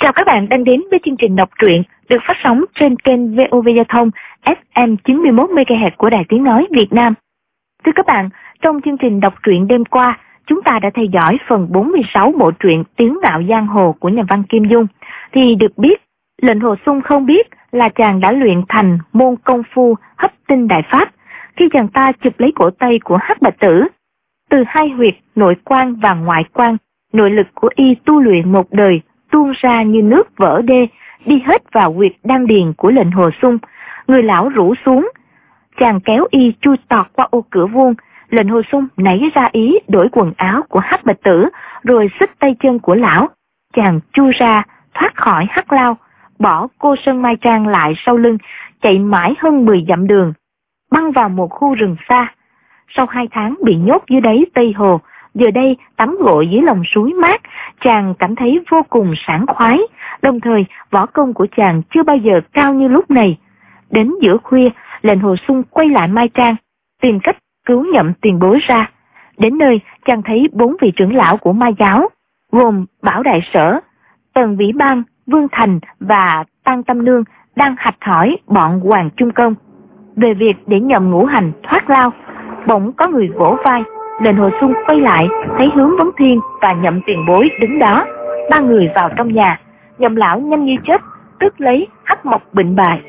Chào các bạn đang đến với chương trình đọc truyện được phát sóng trên kênh VOV Giao thông FM 91 MHz của Đài Tiếng nói Việt Nam. Thưa các bạn, trong chương trình đọc truyện đêm qua, chúng ta đã theo dõi phần 46 bộ truyện Tiếu ngạo giang hồ của nhà văn Kim Dung. Thì được biết, Lệnh Hồ Xung không biết là chàng đã luyện thành môn công phu hấp tinh đại pháp khi chàng ta chụp lấy cổ tay của Hắc Bạch Tử. Từ hai huyệt nội quan và ngoại quan, nội lực của y tu luyện một đời tuôn ra như nước vỡ đê, đi hết vào huyệt đan điền của Lệnh Hồ Xung. Người lão rũ xuống, chàng kéo y chui tọt qua ô cửa vuông. Lệnh Hồ Xung nảy ra ý đổi quần áo của Hắc Bạch Tử, rồi xích tay chân của lão. Chàng chui ra, thoát khỏi hắc lao, bỏ cô Sơn Mai Trang lại sau lưng, chạy mãi hơn 10 dặm đường, băng vào một khu rừng xa. Sau 2 tháng bị nhốt dưới đáy Tây Hồ, giờ đây tắm gội dưới lòng suối mát, chàng cảm thấy vô cùng sảng khoái, đồng thời võ công của chàng chưa bao giờ cao như lúc này. Đến giữa khuya, Lệnh Hồ Xung quay lại Mai Trang, tìm cách cứu nhậm tiền bối ra. Đến nơi, chàng thấy 4 vị trưởng lão của Mai giáo, gồm Bảo Đại Sở, Tần Vĩ Bang, Vương Thành và Tăng Tâm Nương đang hạch hỏi bọn Hoàng Trung Công về việc để nhậm Ngũ Hành thoát lao. Bỗng có người vỗ vai. Lệnh Hồ Xung quay lại, thấy Hướng Vấn Thiên và nhậm tiền bối đứng đó. 3 người vào trong nhà. Nhậm lão nhanh như chớp tức lấy hắc mộc bệnh bài.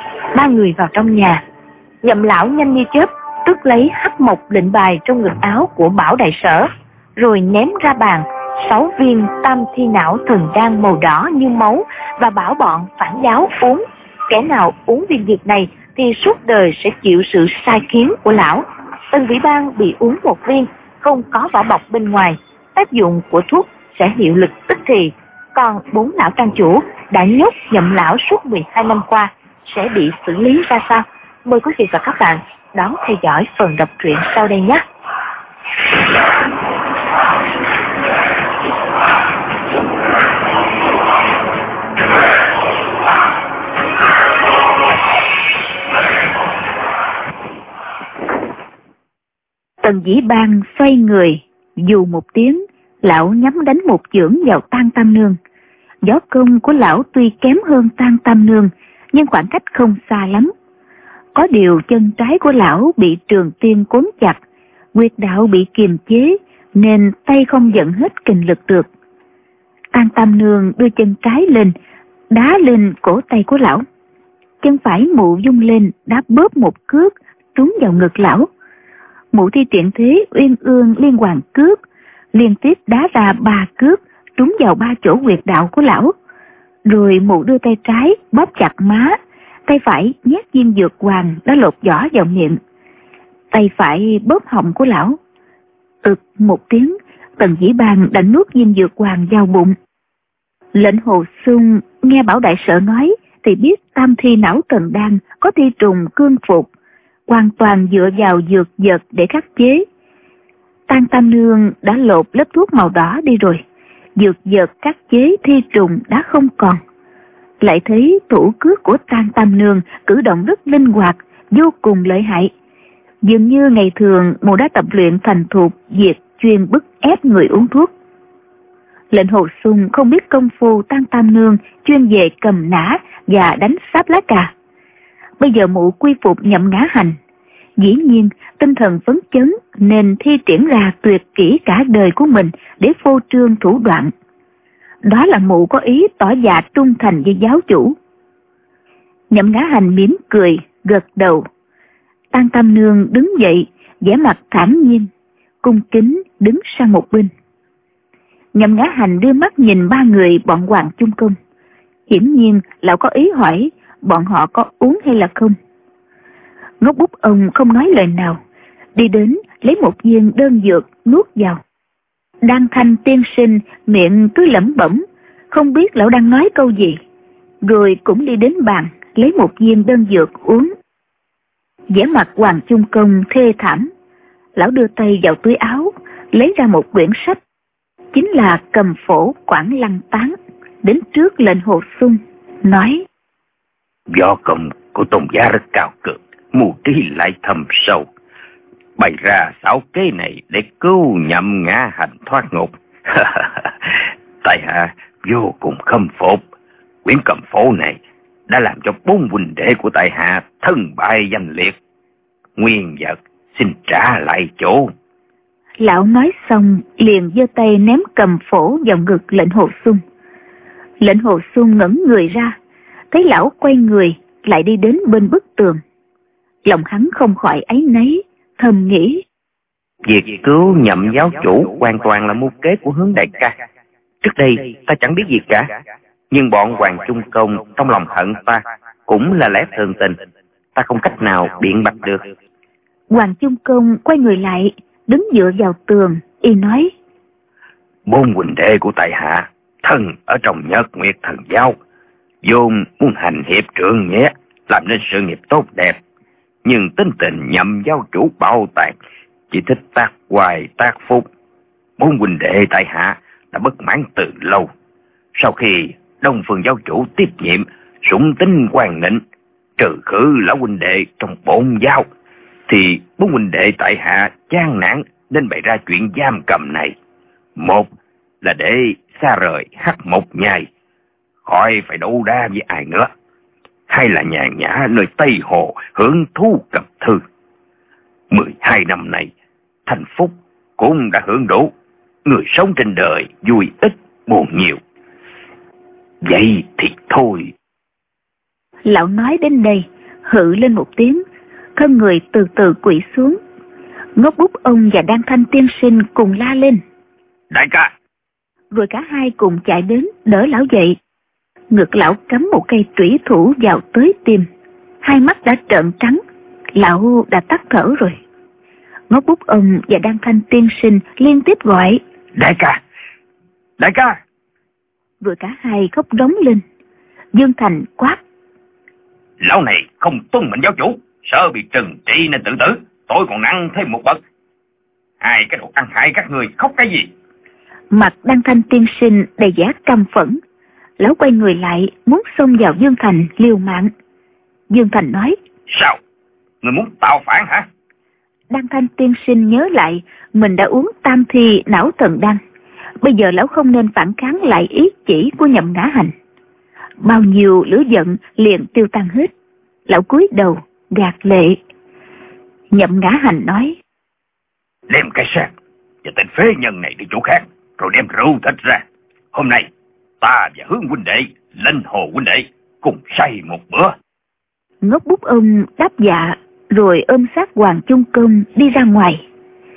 3 người vào trong nhà. Nhậm lão nhanh như chớp tức lấy hắc mộc lệnh bài trong ngực áo của Bảo Đại Sở, rồi ném ra bàn 6 viên tam thi não thần đan màu đỏ như máu và bảo bọn phản giáo uống. Kẻ nào uống viên dược này thì suốt đời sẽ chịu sự sai khiến của lão. Tần Vĩ Bang bị uống 1 viên, không có vỏ bọc bên ngoài, tác dụng của thuốc sẽ hiệu lực tức thì. Còn 4 lão trang chủ đã nhốt nhậm lão suốt 12 năm qua sẽ bị xử lý ra sao? Mời quý vị và các bạn đón theo dõi phần đọc truyện sau đây nhé. Tần Vĩ Bang xoay người, dù một tiếng, lão nhắm đánh một chưởng vào Tăng Tam Nương. Võ công của lão tuy kém hơn Tăng Tam Nương, nhưng khoảng cách không xa lắm. Có điều chân trái của lão bị trường tiên cuốn chặt, huyệt đạo bị kiềm chế, nên tay không dẫn hết kình lực được. Tăng Tam Nương đưa chân trái lên, đá lên cổ tay của lão. Chân phải mụ vung lên, đá bóp một cước, trúng vào ngực lão. Mụ thi tiện thế uyên ương liên hoàn cước, liên tiếp đá ra 3 cước, trúng vào 3 chỗ huyệt đạo của lão. Rồi mụ đưa tay trái bóp chặt má, tay phải nhét viên dược hoàng đã lột vỏ vào miệng. Tay phải bóp họng của lão. Một tiếng, Tần Vĩ Bang đã nuốt viên dược hoàng vào bụng. Lệnh Hồ Xung nghe Bảo Đại Sở nói thì biết tam thi não thần đan có thi trùng cương phục, hoàn toàn dựa vào dược vật để khắc chế. Tăng Tam Nương đã lột lớp thuốc màu đỏ đi rồi, dược vật khắc chế thi trùng đã không còn. Lại thấy thủ cước của Tăng Tam Nương cử động rất linh hoạt, vô cùng lợi hại. Dường như ngày thường mụ đã tập luyện thành thục việc chuyên bức ép người uống thuốc. Lệnh Hồ Xung không biết công phu Tăng Tam Nương chuyên về cầm nã và đánh sáp lá cà. Bây giờ mụ quy phục nhậm Ngã Hành, dĩ nhiên tinh thần phấn chấn nên thi triển ra tuyệt kỹ cả đời của mình để phô trương thủ đoạn. Đó là mụ có ý tỏ dạ trung thành với giáo chủ. Nhậm Ngã Hành mỉm cười, gật đầu. Tăng Tam Nương đứng dậy, vẻ mặt thản nhiên, cung kính đứng sang một bên. Nhậm Ngã Hành đưa mắt nhìn 3 người bọn Hoàng Trung Công. Hiển nhiên lão có ý hỏi bọn họ có uống hay là không. Ngốc Bút ông không nói lời nào, đi đến lấy một viên đơn dược nuốt vào. Đan Thanh tiên sinh miệng cứ lẩm bẩm, không biết lão đang nói câu gì, rồi cũng đi đến bàn lấy một viên đơn dược uống. Vẻ mặt Hoàng Trung Công thê thảm, lão đưa tay vào túi áo lấy ra một quyển sách, chính là Cầm Phổ Quảng Lăng Tán, đến trước Lệnh Hồ Xung nói: Võ công của tôn giá rất cao cường, mưu trí lại thâm sâu, bày ra xảo kế này để cứu nhậm Ngã Hành thoát ngục. Tại hạ vô cùng khâm phục. Quyển Cầm Phổ này đã làm cho 4 huynh đệ của tại hạ thân bại danh liệt. Nguyên vật xin trả lại chỗ. Lão nói xong liền giơ tay ném Cầm Phổ vào ngực lệnh Hồ Xuân. Lệnh Hồ Xuân ngẩng người ra, thấy lão quay người lại đi đến bên bức tường. Lòng hắn không khỏi áy náy, thầm nghĩ: Việc cứu Nhậm giáo chủ hoàn toàn là mưu kế của Hướng đại ca. Trước đây ta chẳng biết gì cả, nhưng bọn Hoàng Trung Công trong lòng hận ta cũng là lẽ thường tình, ta không cách nào biện bạch được. Hoàng Trung Công quay người lại, đứng dựa vào tường, y nói: 4 huynh đệ của tại hạ thân ở trong Nhật Nguyệt Thần Giáo, vốn muốn hành hiệp trượng nghĩa, làm nên sự nghiệp tốt đẹp, nhưng tính tình Nhậm giáo chủ bạo tàn, chỉ thích tác hoài tác phúc. 4 huynh đệ tại hạ đã bất mãn từ lâu. Sau khi Đông Phương giáo chủ tiếp nhiệm, sủng tính hoàng nịnh, trừ khử lão huynh đệ trong bổn giáo, thì 4 huynh đệ tại hạ chán nản nên bày ra chuyện giam cầm này. Một là để xa rời Hắc Mộc Nhai, khỏi phải đấu đa với ai nữa. Hai là nhàn nhã nơi Tây Hồ hưởng thú cầm thư. 12 năm này, thành phúc cũng đã hưởng đủ. Người sống trên đời vui ít buồn nhiều. Vậy thì thôi. Lão nói đến đây, hự lên một tiếng, thân người từ từ quỵ xuống. Ngốc Bút ông và Đan Thanh tiên sinh cùng la lên: Đại ca! Rồi cả hai cùng chạy đến đỡ lão dậy. Ngực lão cắm một cây trủy thủ vào tới tim, hai mắt đã trợn trắng, lão đã tắt thở rồi. Ngốc Bút ông và Đan Thanh tiên sinh liên tiếp gọi: Đại ca! Đại ca! Rồi cả hai khóc rống lên. Dương Thành quát: Lão này không tuân mệnh giáo chủ, sợ bị trừng trị nên tự tử, tôi còn nặng thêm một bậc. Hai cái đồ ăn hại các người khóc cái gì? Mặt Đan Thanh tiên sinh đầy vẻ căm phẫn. Lão quay người lại muốn xông vào Dương Thành liều mạng. Dương Thành nói: Sao? Người muốn tạo phản hả? Đan Thanh tiên sinh nhớ lại mình đã uống tam thi não thần đan. Bây giờ lão không nên phản kháng lại ý chỉ của Nhậm Ngã Hành. Bao nhiêu lửa giận liền tiêu tan hết. Lão cúi đầu gạt lệ. Nhậm Ngã Hành nói: Đem cái xác và tên phế nhân này đi chỗ khác, rồi đem rượu thịt ra. Hôm nay ta và Hướng huynh đệ, Linh Hồ huynh đệ cùng say một bữa. Ngốc Bút ông đáp dạ, rồi ôm sát Hoàng Trung Công đi ra ngoài.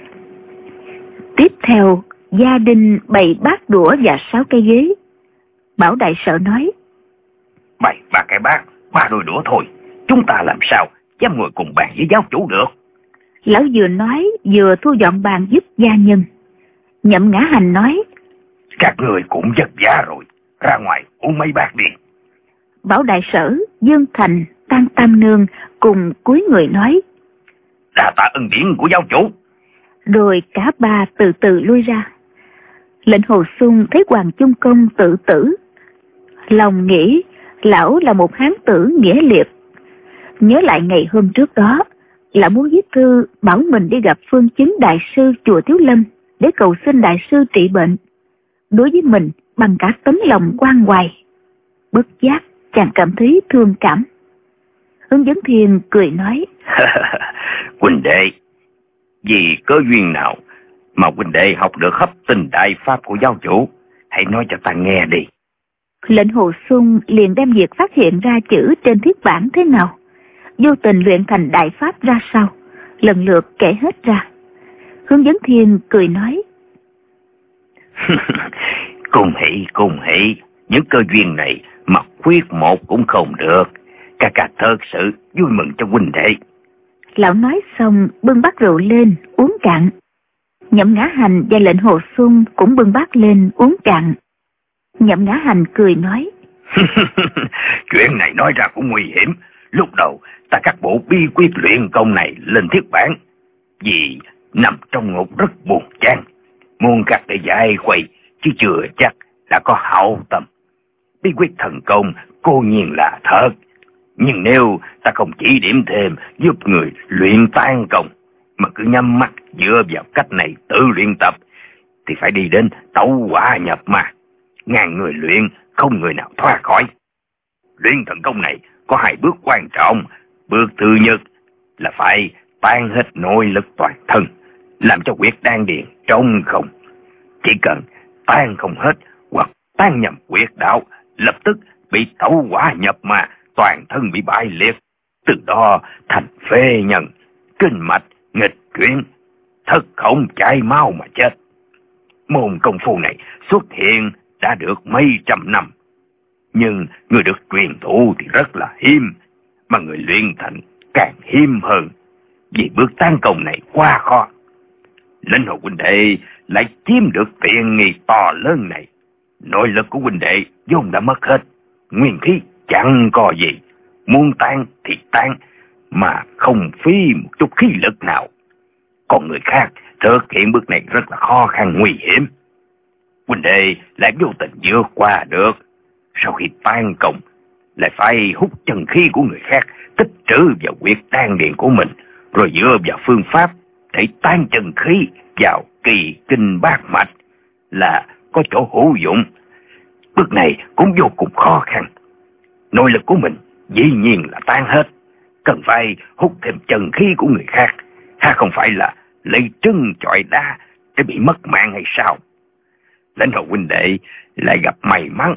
Tiếp theo, gia đình bày bát đũa và 6 cái ghế. Bảo đại sở nói: Bày 3 cái bát, 3 đôi đũa thôi, chúng ta làm sao dám ngồi cùng bàn với giáo chủ được? Lão vừa nói vừa thu dọn bàn giúp gia nhân. Nhậm Ngã Hành nói: Các người cũng vất vả rồi, ra ngoài uống mấy bát đi. Bảo đại sở, Dương Thành, Tăng Tam Nương cùng cúi người nói: Đa tạ ân điển của giáo chủ. Rồi cả ba từ từ lui ra. Lệnh Hồ Xuân thấy Hoàng Trung Công tự tử, lòng nghĩ lão là một hán tử nghĩa liệt. Nhớ lại ngày hôm trước đó, lão muốn viết thư bảo mình đi gặp Phương Chứng đại sư chùa Thiếu Lâm để cầu xin đại sư trị bệnh. Đối với mình bằng cả tấm lòng quan hoài. Bất giác chàng cảm thấy thương cảm. Hướng Vấn Thiên cười nói: Huynh đệ, vì có duyên nào mà huynh đệ học được hấp tinh đại pháp của giáo chủ, hãy nói cho ta nghe đi. Lệnh Hồ Xuân liền đem việc phát hiện ra chữ trên thiết bản thế nào, vô tình luyện thành đại pháp ra sao, lần lượt kể hết ra. Hướng Vấn Thiên cười nói: Cùng hỷ, những cơ duyên này mà khuyết một cũng không được. Ca thật sự vui mừng cho huynh đệ. Lão nói xong bưng bát rượu lên uống cạn. Nhậm Ngã Hành và Lệnh Hồ Xuân cũng bưng bát lên uống cạn. Nhậm Ngã Hành cười nói: Chuyện này nói ra cũng nguy hiểm. Lúc đầu ta cắt bộ bí quyết luyện công này lên thiết bản, vì nằm trong ngục rất buồn chán, muốn cắt để giải khuây, chứ chưa chắc là có hảo tâm. Bí quyết thần công cố nhiên là thật, nhưng nếu ta không chỉ điểm thêm giúp người luyện tan công, mà cứ nhắm mắt dựa vào cách này tự luyện tập, thì phải đi đến tẩu hỏa nhập ma. ngàn người luyện không người nào thoát khỏi. Luyện thần công này có 2 bước quan trọng. Bước thứ nhất là phải tan hết nội lực toàn thân, làm cho huyệt đan điền trống không. Chỉ cần tan không hết hoặc tan nhầm huyệt đạo, lập tức bị tẩu hỏa nhập ma, toàn thân bị bại liệt, từ đó thành phế nhân, kinh mạch nghịch chuyển, thất không chảy máu mà chết. Môn công phu này xuất hiện đã được mấy trăm năm, nhưng người được truyền thụ thì rất là hiếm, mà người luyện thành càng hiếm hơn, vì bước tan công này quá khó. Linh Hồ huynh đệ lại chiếm được tiện nghi to lớn này. Nội lực của huynh đệ vốn đã mất hết, nguyên khí chẳng có gì, muốn tan thì tan, mà không phí một chút khí lực nào. Còn người khác thực hiện bước này rất là khó khăn nguy hiểm. Huynh đệ lại vô tình vượt qua được. Sau khi tan công lại phải hút chân khí của người khác tích trữ vào huyệt đan điền của mình, rồi dựa vào phương pháp để tan chân khí vào kỳ kinh bát mạch là có chỗ hữu dụng. Bước này cũng vô cùng khó khăn. Nội lực của mình dĩ nhiên là tan hết, cần phải hút thêm chân khí của người khác, ha không phải là lấy trứng chọi đá để bị mất mạng hay sao? Lãnh Hồ huynh đệ lại gặp may mắn.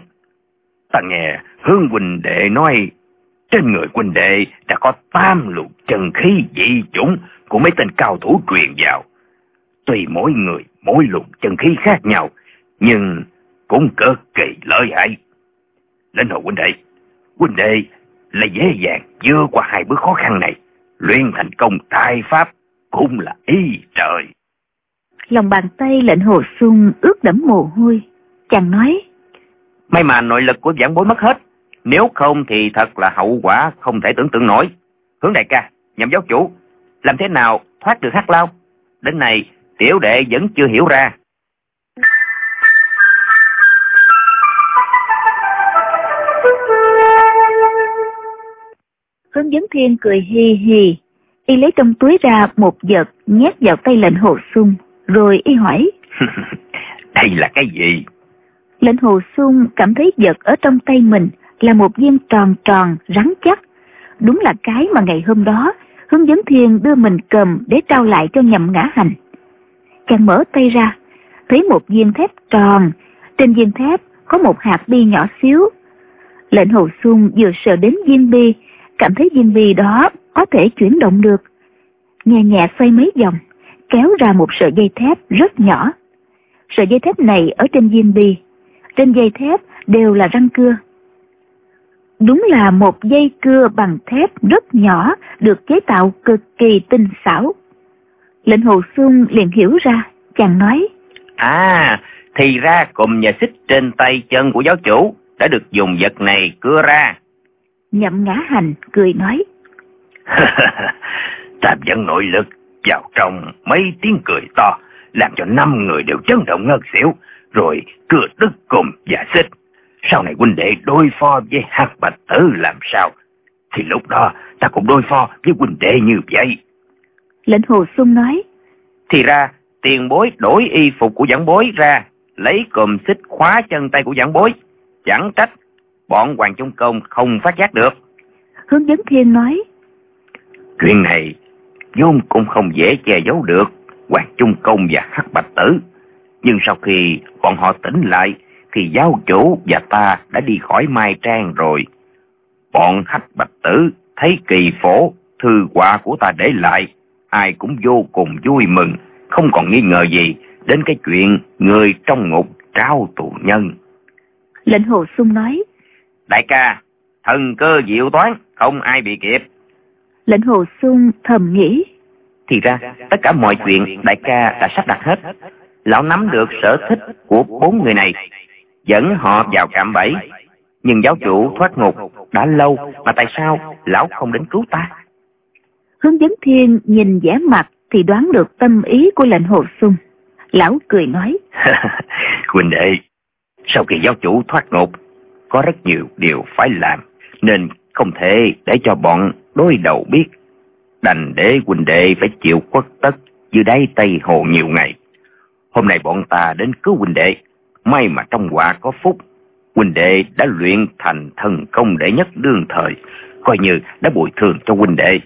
Ta nghe Hướng huynh đệ nói trên người huynh đệ đã có 8 luồng chân khí dị chủng của mấy tên cao thủ truyền vào. Tuy mỗi người mỗi luồng chân khí khác nhau, nhưng cũng cực kỳ lợi hại. Lãnh Hồ huynh đệ là dễ dàng vượt qua 2 bước khó khăn này, luyện thành công đại pháp cũng là ý trời. Lòng bàn tay Lệnh Hồ Xuân ướt đẫm mồ hôi. Chàng nói: May mà nội lực của Vãn Bối mất hết, nếu không thì thật là hậu quả không thể tưởng tượng nổi. Hướng đại ca, Nhậm giáo chủ, làm thế nào thoát được Hắc Lao? Đến này tiểu đệ vẫn chưa hiểu ra. Hướng Vấn Thiên cười hì hì, y lấy trong túi ra một vật nhét vào tay Lệnh Hồ Xuân, rồi y hỏi: Đây là cái gì? Lệnh Hồ Xuân cảm thấy vật ở trong tay mình là một viên tròn tròn rắn chắc, đúng là cái mà ngày hôm đó Hướng Vấn Thiên đưa mình cầm để trao lại cho Nhậm Ngã Hành. Chàng mở tay ra, thấy một viên thép tròn, trên viên thép có một hạt bi nhỏ xíu. Lệnh Hồ Xuân vừa sờ đến viên bi, cảm thấy viên bi đó có thể chuyển động được, nhẹ nhẹ xoay mấy vòng, kéo ra một sợi dây thép rất nhỏ. Sợi dây thép này ở trên viên bi, trên dây thép đều là răng cưa. Đúng là một dây cưa bằng thép rất nhỏ, được chế tạo cực kỳ tinh xảo. Lệnh Hồ Xuân liền hiểu ra, chàng nói: Thì ra cùm và xích trên tay chân của giáo chủ đã được dùng vật này cưa ra. Nhậm Ngã Hành cười nói: Ta dẫn nội lực vào trong mấy tiếng cười to, làm cho 5 người đều chấn động ngất xỉu, rồi cưa đứt cùm và xích. Sau này huynh đệ đối phó với Hắc Bạch Tử làm sao, thì lúc đó ta cũng đối phó với huynh đệ như vậy. Lệnh Hồ Xuân nói: Thì ra tiền bối đổi y phục của Vãn Bối ra, lấy cùm xích khóa chân tay của Vãn Bối, chẳng trách bọn Hoàng Trung Công không phát giác được. Hướng Vấn Thiên nói: Chuyện này vốn cũng không dễ che giấu được Hoàng Trung Công và Hắc Bạch Tử, nhưng sau khi bọn họ tỉnh lại thì giáo chủ và ta đã đi khỏi Mai Trang rồi. Bọn Hắc Bạch Tử thấy kỳ phổ thư họa của ta để lại, ai cũng vô cùng vui mừng, không còn nghi ngờ gì đến cái chuyện người trong ngục trao tù nhân. Lệnh Hồ Xuân nói: Đại ca, thần cơ diệu toán, không ai bị kịp. Lệnh Hồ Xuân thầm nghĩ: Thì ra tất cả mọi chuyện đại ca đã sắp đặt hết. Lão nắm được sở thích của 4 người này, dẫn họ vào cạm bẫy. Nhưng giáo chủ thoát ngục đã lâu, mà tại sao lão không đến cứu ta? Hướng Vấn Thiên nhìn vẻ mặt thì đoán được tâm ý của Lệnh Hồ Xuân. Lão cười nói: Huynh đệ, sau khi giáo chủ thoát ngục, có rất nhiều điều phải làm, nên không thể để cho bọn đối đầu biết. Đành để huynh đệ phải chịu khuất tất dưới đáy Tây Hồ nhiều ngày. Hôm nay bọn ta đến cứu huynh đệ, may mà trong họa có phúc, huynh đệ đã luyện thành thần công đệ nhất đương thời, coi như đã bồi thường cho huynh đệ.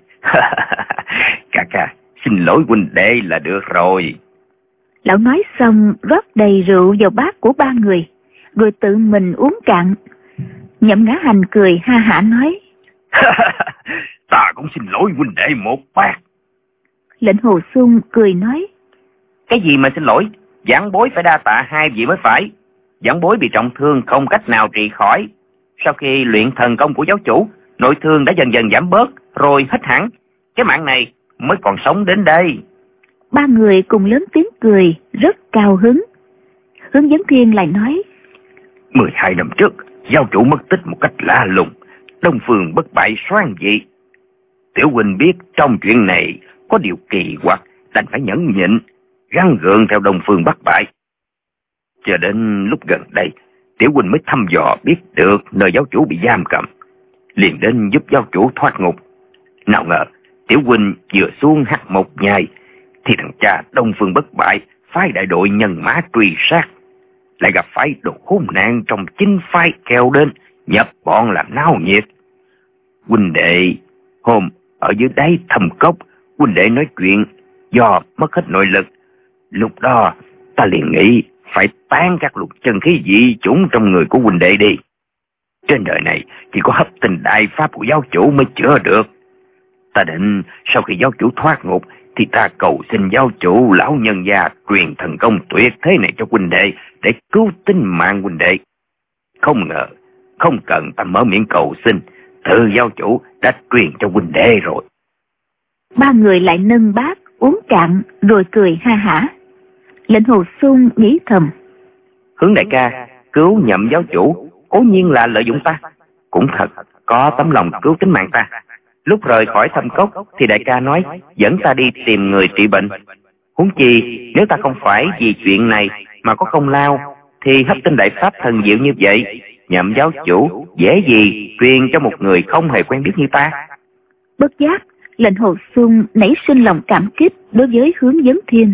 Ca, xin lỗi huynh đệ là được rồi. Lão nói xong rót đầy rượu vào bát của ba người, rồi tự mình uống cạn. Nhậm Ngã Hành cười ha hả nói: Ta cũng xin lỗi huynh đệ một bát. Lệnh Hồ Xuân cười nói: Cái gì mà xin lỗi, giảng bối phải đa tạ hai vị mới phải. Giảng bối bị trọng thương không cách nào trị khỏi. Sau khi luyện thần công của giáo chủ, nội thương đã dần dần giảm bớt, rồi hết hẳn. Cái mạng này mới còn sống đến đây. Ba người cùng lớn tiếng cười, rất cao hứng. Hướng Dẫn Thiên lại nói: 12 năm trước, giáo chủ mất tích một cách lạ lùng, Đông Phương Bất Bại soan dị. Tiểu huynh biết trong chuyện này có điều kỳ quặc, đành phải nhẫn nhịn, gắng gượng theo Đông Phương Bất Bại. Cho đến lúc gần đây, tiểu huynh mới thăm dò biết được nơi giáo chủ bị giam cầm, liền đến giúp giáo chủ thoát ngục. Nào ngờ tiểu huynh vừa xuống Hắc Mộc Nhai thì thằng cha Đông Phương Bất Bại phái đại đội nhân mã truy sát, lại gặp phải đồ khốn nạn trong chính phái kéo đến nhập bọn làm náo nhiệt. Huynh đệ hôm ở dưới đáy thầm cốc, huynh đệ nói chuyện do mất hết nội lực. Lúc đó ta liền nghĩ phải tán các lục chân khí dị chủng trong người của huynh đệ đi. Trên đời này chỉ có hấp tinh đại pháp của giáo chủ mới chữa được. Ta định sau khi giáo chủ thoát ngục thì ta cầu xin giáo chủ lão nhân gia truyền thần công tuyệt thế này cho huynh đệ để cứu tính mạng huynh đệ. Không ngờ, không cần ta mở miệng cầu xin, tự giáo chủ đã truyền cho huynh đệ rồi. Ba người lại nâng bát uống cạn rồi cười ha hả. Lệnh Hồ Xuân nghĩ thầm: Hướng đại ca cứu Nhậm giáo chủ cố nhiên là lợi dụng ta, cũng thật có tấm lòng cứu tính mạng ta. Lúc rời khỏi thâm cốc thì đại ca nói dẫn ta đi tìm người trị bệnh. Huống chi nếu ta không phải vì chuyện này mà có công lao thì hấp tinh đại pháp thần diệu như vậy, Nhậm giáo chủ dễ gì truyền cho một người không hề quen biết như ta. Bất giác Lệnh Hồ Xuân nảy sinh lòng cảm kích đối với Hướng Dẫn Thiên.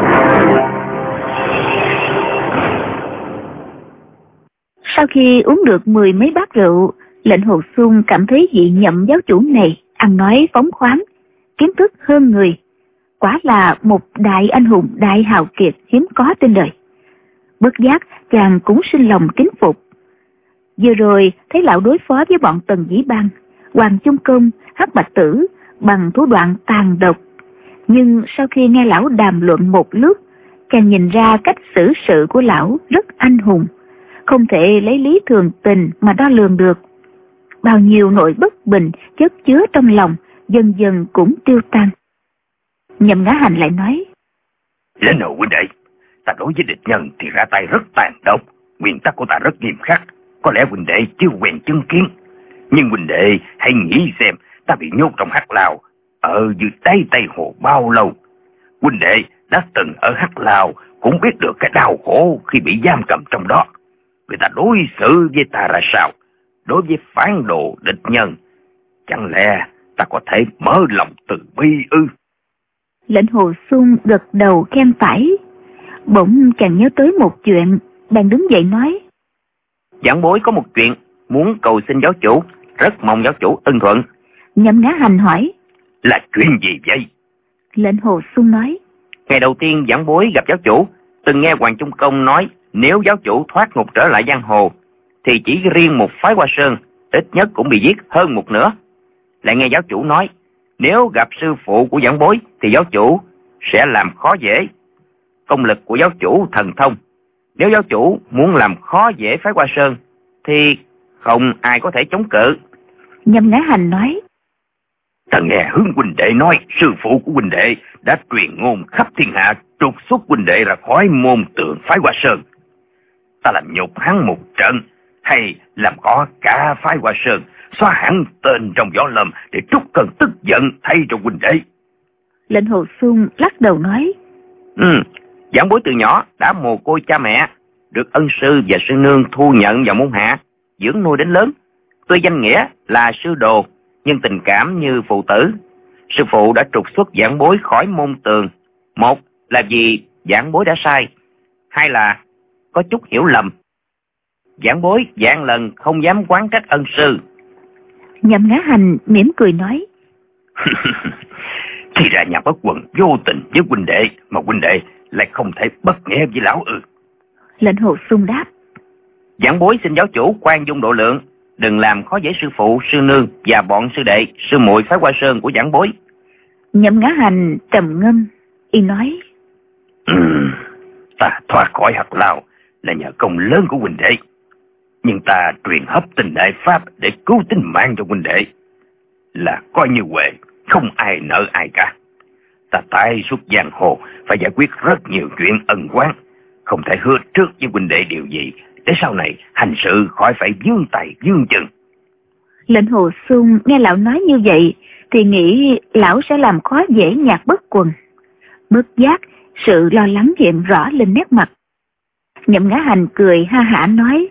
Sau khi uống được 10 mấy bát rượu, Lệnh Hồ Xuân cảm thấy vị Nhậm giáo chủ này ăn nói phóng khoáng, kiến thức hơn người, quả là một đại anh hùng đại hào kiệt hiếm có trên đời. Bất giác chàng cũng sinh lòng kính phục. Vừa rồi thấy lão đối phó với bọn Tần Dĩ Bang, Hoàng Chung Công, Hắc Bạch Tử bằng thủ đoạn tàn độc, nhưng sau khi nghe lão đàm luận một lúc, chàng nhìn ra cách xử sự của lão rất anh hùng, không thể lấy lý thường tình mà đo lường được. Bao nhiêu nỗi bất bình chất chứa trong lòng dần dần cũng tiêu tan. Nhậm Ngã Hành lại nói: Lên hồ huynh đệ, ta đối với địch nhân thì ra tay rất tàn độc, nguyên tắc của ta rất nghiêm khắc. Có lẽ huynh đệ chưa quen chứng kiến, nhưng huynh đệ hãy nghĩ xem ta bị nhốt trong Hắc Lao ở dưới đáy Tây Hồ bao lâu. Huynh đệ đã từng ở Hắc Lao cũng biết được cái đau khổ khi bị giam cầm trong đó. Người ta đối xử với ta ra sao? Đối với phản đồ địch nhân, chẳng lẽ ta có thể mở lòng từ bi ư? Lệnh Hồ Xuân gật đầu khen phải. Bỗng chàng nhớ tới một chuyện, bèn đứng dậy nói: Giảng bối có một chuyện muốn cầu xin giáo chủ, rất mong giáo chủ ưng thuận. Nhậm Ngã Hành hỏi: Là chuyện gì vậy? Lệnh Hồ Xuân nói: Ngày đầu tiên giảng bối gặp giáo chủ, từng nghe Hoàng Chung Công nói nếu giáo chủ thoát ngục trở lại giang hồ thì chỉ riêng một phái Hoa Sơn ít nhất cũng bị giết hơn một nửa. Lại nghe giáo chủ nói nếu gặp sư phụ của giảng bối thì giáo chủ sẽ làm khó dễ. Công lực của giáo chủ thần thông, nếu giáo chủ muốn làm khó dễ phái Hoa Sơn thì không ai có thể chống cự. Nhậm Ngã Hành nói: Ta nghe Hướng huynh đệ nói sư phụ của huynh đệ đã truyền ngôn khắp thiên hạ trục xuất huynh đệ ra khỏi môn tượng phái Hoa Sơn. Ta làm nhục hắn một trận, hay làm có cả phái Hoa Sơn, xóa hẳn tên trong võ lâm để trút cơn tức giận thay cho huynh đệ. Lệnh Hồ Xuân lắc đầu nói: Giảng bối từ nhỏ đã mồ côi cha mẹ, được ân sư và sư nương thu nhận vào môn hạ, dưỡng nuôi đến lớn. Tuy danh nghĩa là sư đồ, nhưng tình cảm như phụ tử. Sư phụ đã trục xuất giảng bối khỏi môn tường. Một là vì giảng bối đã sai, hai là có chút hiểu lầm. Giảng bối vạn lần không dám oán trách ân sư. Nhậm Ngã Hành mỉm cười nói. Thì ra nhà Bất Quần vô tình với huynh đệ, mà huynh đệ lại không thể bất nghĩa với lão ư? Lệnh Hồ Xung đáp. Giảng bối xin giáo chủ khoan dung độ lượng, đừng làm khó dễ sư phụ, sư nương và bọn sư đệ, sư muội phái Hoa Sơn của giảng bối. Nhậm Ngã Hành trầm ngâm, y nói. Ta thoát khỏi Hạt Lao là nhờ công lớn của huynh đệ, nhưng ta truyền hấp tình đại pháp để cứu tính mạng cho huynh đệ, là coi như huệ, không ai nợ ai cả. Ta tái xuất giang hồ phải giải quyết rất nhiều chuyện ân oán, không thể hứa trước với huynh đệ điều gì, để sau này hành sự khỏi phải vướng tay vướng chân. Lệnh Hồ Xung nghe lão nói như vậy thì nghĩ lão sẽ làm khó dễ Nhạc Bất Quần. Bất giác sự lo lắng hiện rõ lên nét mặt. Nhậm Ngã Hành cười ha hả nói.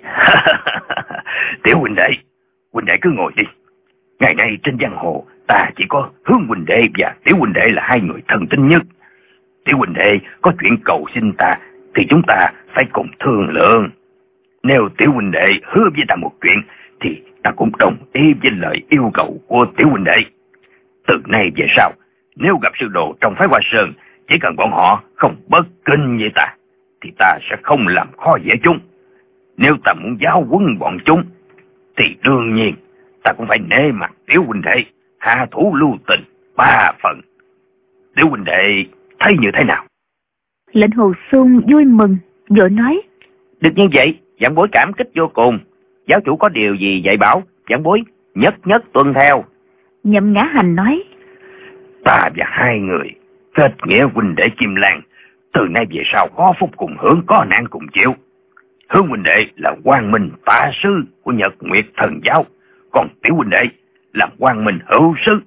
Tiểu huynh đệ cứ ngồi đi. Ngày nay trên giang hồ ta chỉ có Hướng huynh đệ và Tiểu huynh đệ là hai người thân tín nhất. Tiểu huynh đệ có chuyện cầu xin ta thì chúng ta phải cùng thương lượng. Nếu Tiểu huynh đệ hứa với ta một chuyện thì ta cũng đồng ý với lời yêu cầu của Tiểu huynh đệ. Từ nay về sau, nếu gặp sư đồ trong phái Hoa Sơn, chỉ cần bọn họ không bất kính với ta thì ta sẽ không làm khó dễ chúng. Nếu ta muốn giáo huấn bọn chúng thì đương nhiên ta cũng phải nể mặt Tiểu huynh đệ, hạ thủ lưu tình 3 phần. Tiểu huynh đệ thấy như thế nào? Lệnh Hồ Xung vui mừng, vội nói. Được như vậy, giảng bối cảm kích vô cùng. Giáo chủ có điều gì dạy bảo, giảng bối nhất tuân theo. Nhậm Ngã Hành nói. Ta và hai người kết nghĩa huynh đệ Kim Lan, từ nay về sau có phúc cùng hưởng, có nạn cùng chịu. Hướng huynh đệ là Quang Minh Tả Sư của Nhật Nguyệt Thần Giáo, còn Tiểu huynh đệ là Quang Minh Hữu Sư.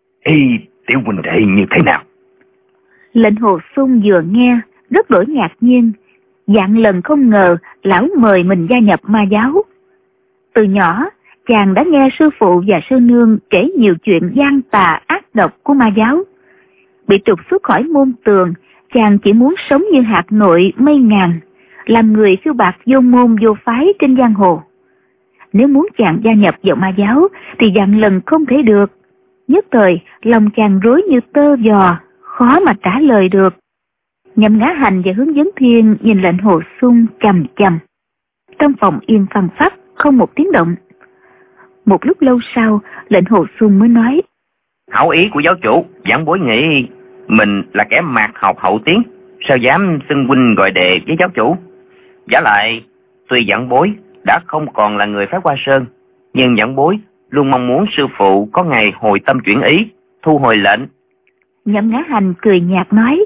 Tiểu huynh đệ như thế nào? Lệnh Hồ Xung vừa nghe rất đổi ngạc nhiên, vạn lần không ngờ lão mời mình gia nhập ma giáo. Từ nhỏ chàng đã nghe sư phụ và sư nương kể nhiều chuyện gian tà ác độc của ma giáo. Bị trục xuất khỏi môn tường, chàng chỉ muốn sống như hạt nội mây ngàn, làm người phiêu bạt vô môn vô phái trên giang hồ. Nếu muốn chàng gia nhập vào ma giáo thì vạn lần không thể được. Nhất thời lòng chàng rối như tơ vò, khó mà trả lời được. Nhậm Ngã Hành và Hướng Vấn Thiên nhìn Lệnh Hồ Xung chằm chằm. Trong phòng im phăng phắc, không một tiếng động. Một lúc lâu sau, Lệnh Hồ Xung mới nói. Hảo ý của giáo chủ, giảng bối nghĩ mình là kẻ mạt học hậu tiến, sao dám xưng huynh gọi đệ với giáo chủ. Giả lại, tuy giảng bối đã không còn là người phái Hoa Sơn, nhưng giảng bối luôn mong muốn sư phụ có ngày hồi tâm chuyển ý, thu hồi lệnh. Nhậm Ngã Hành cười nhạt nói.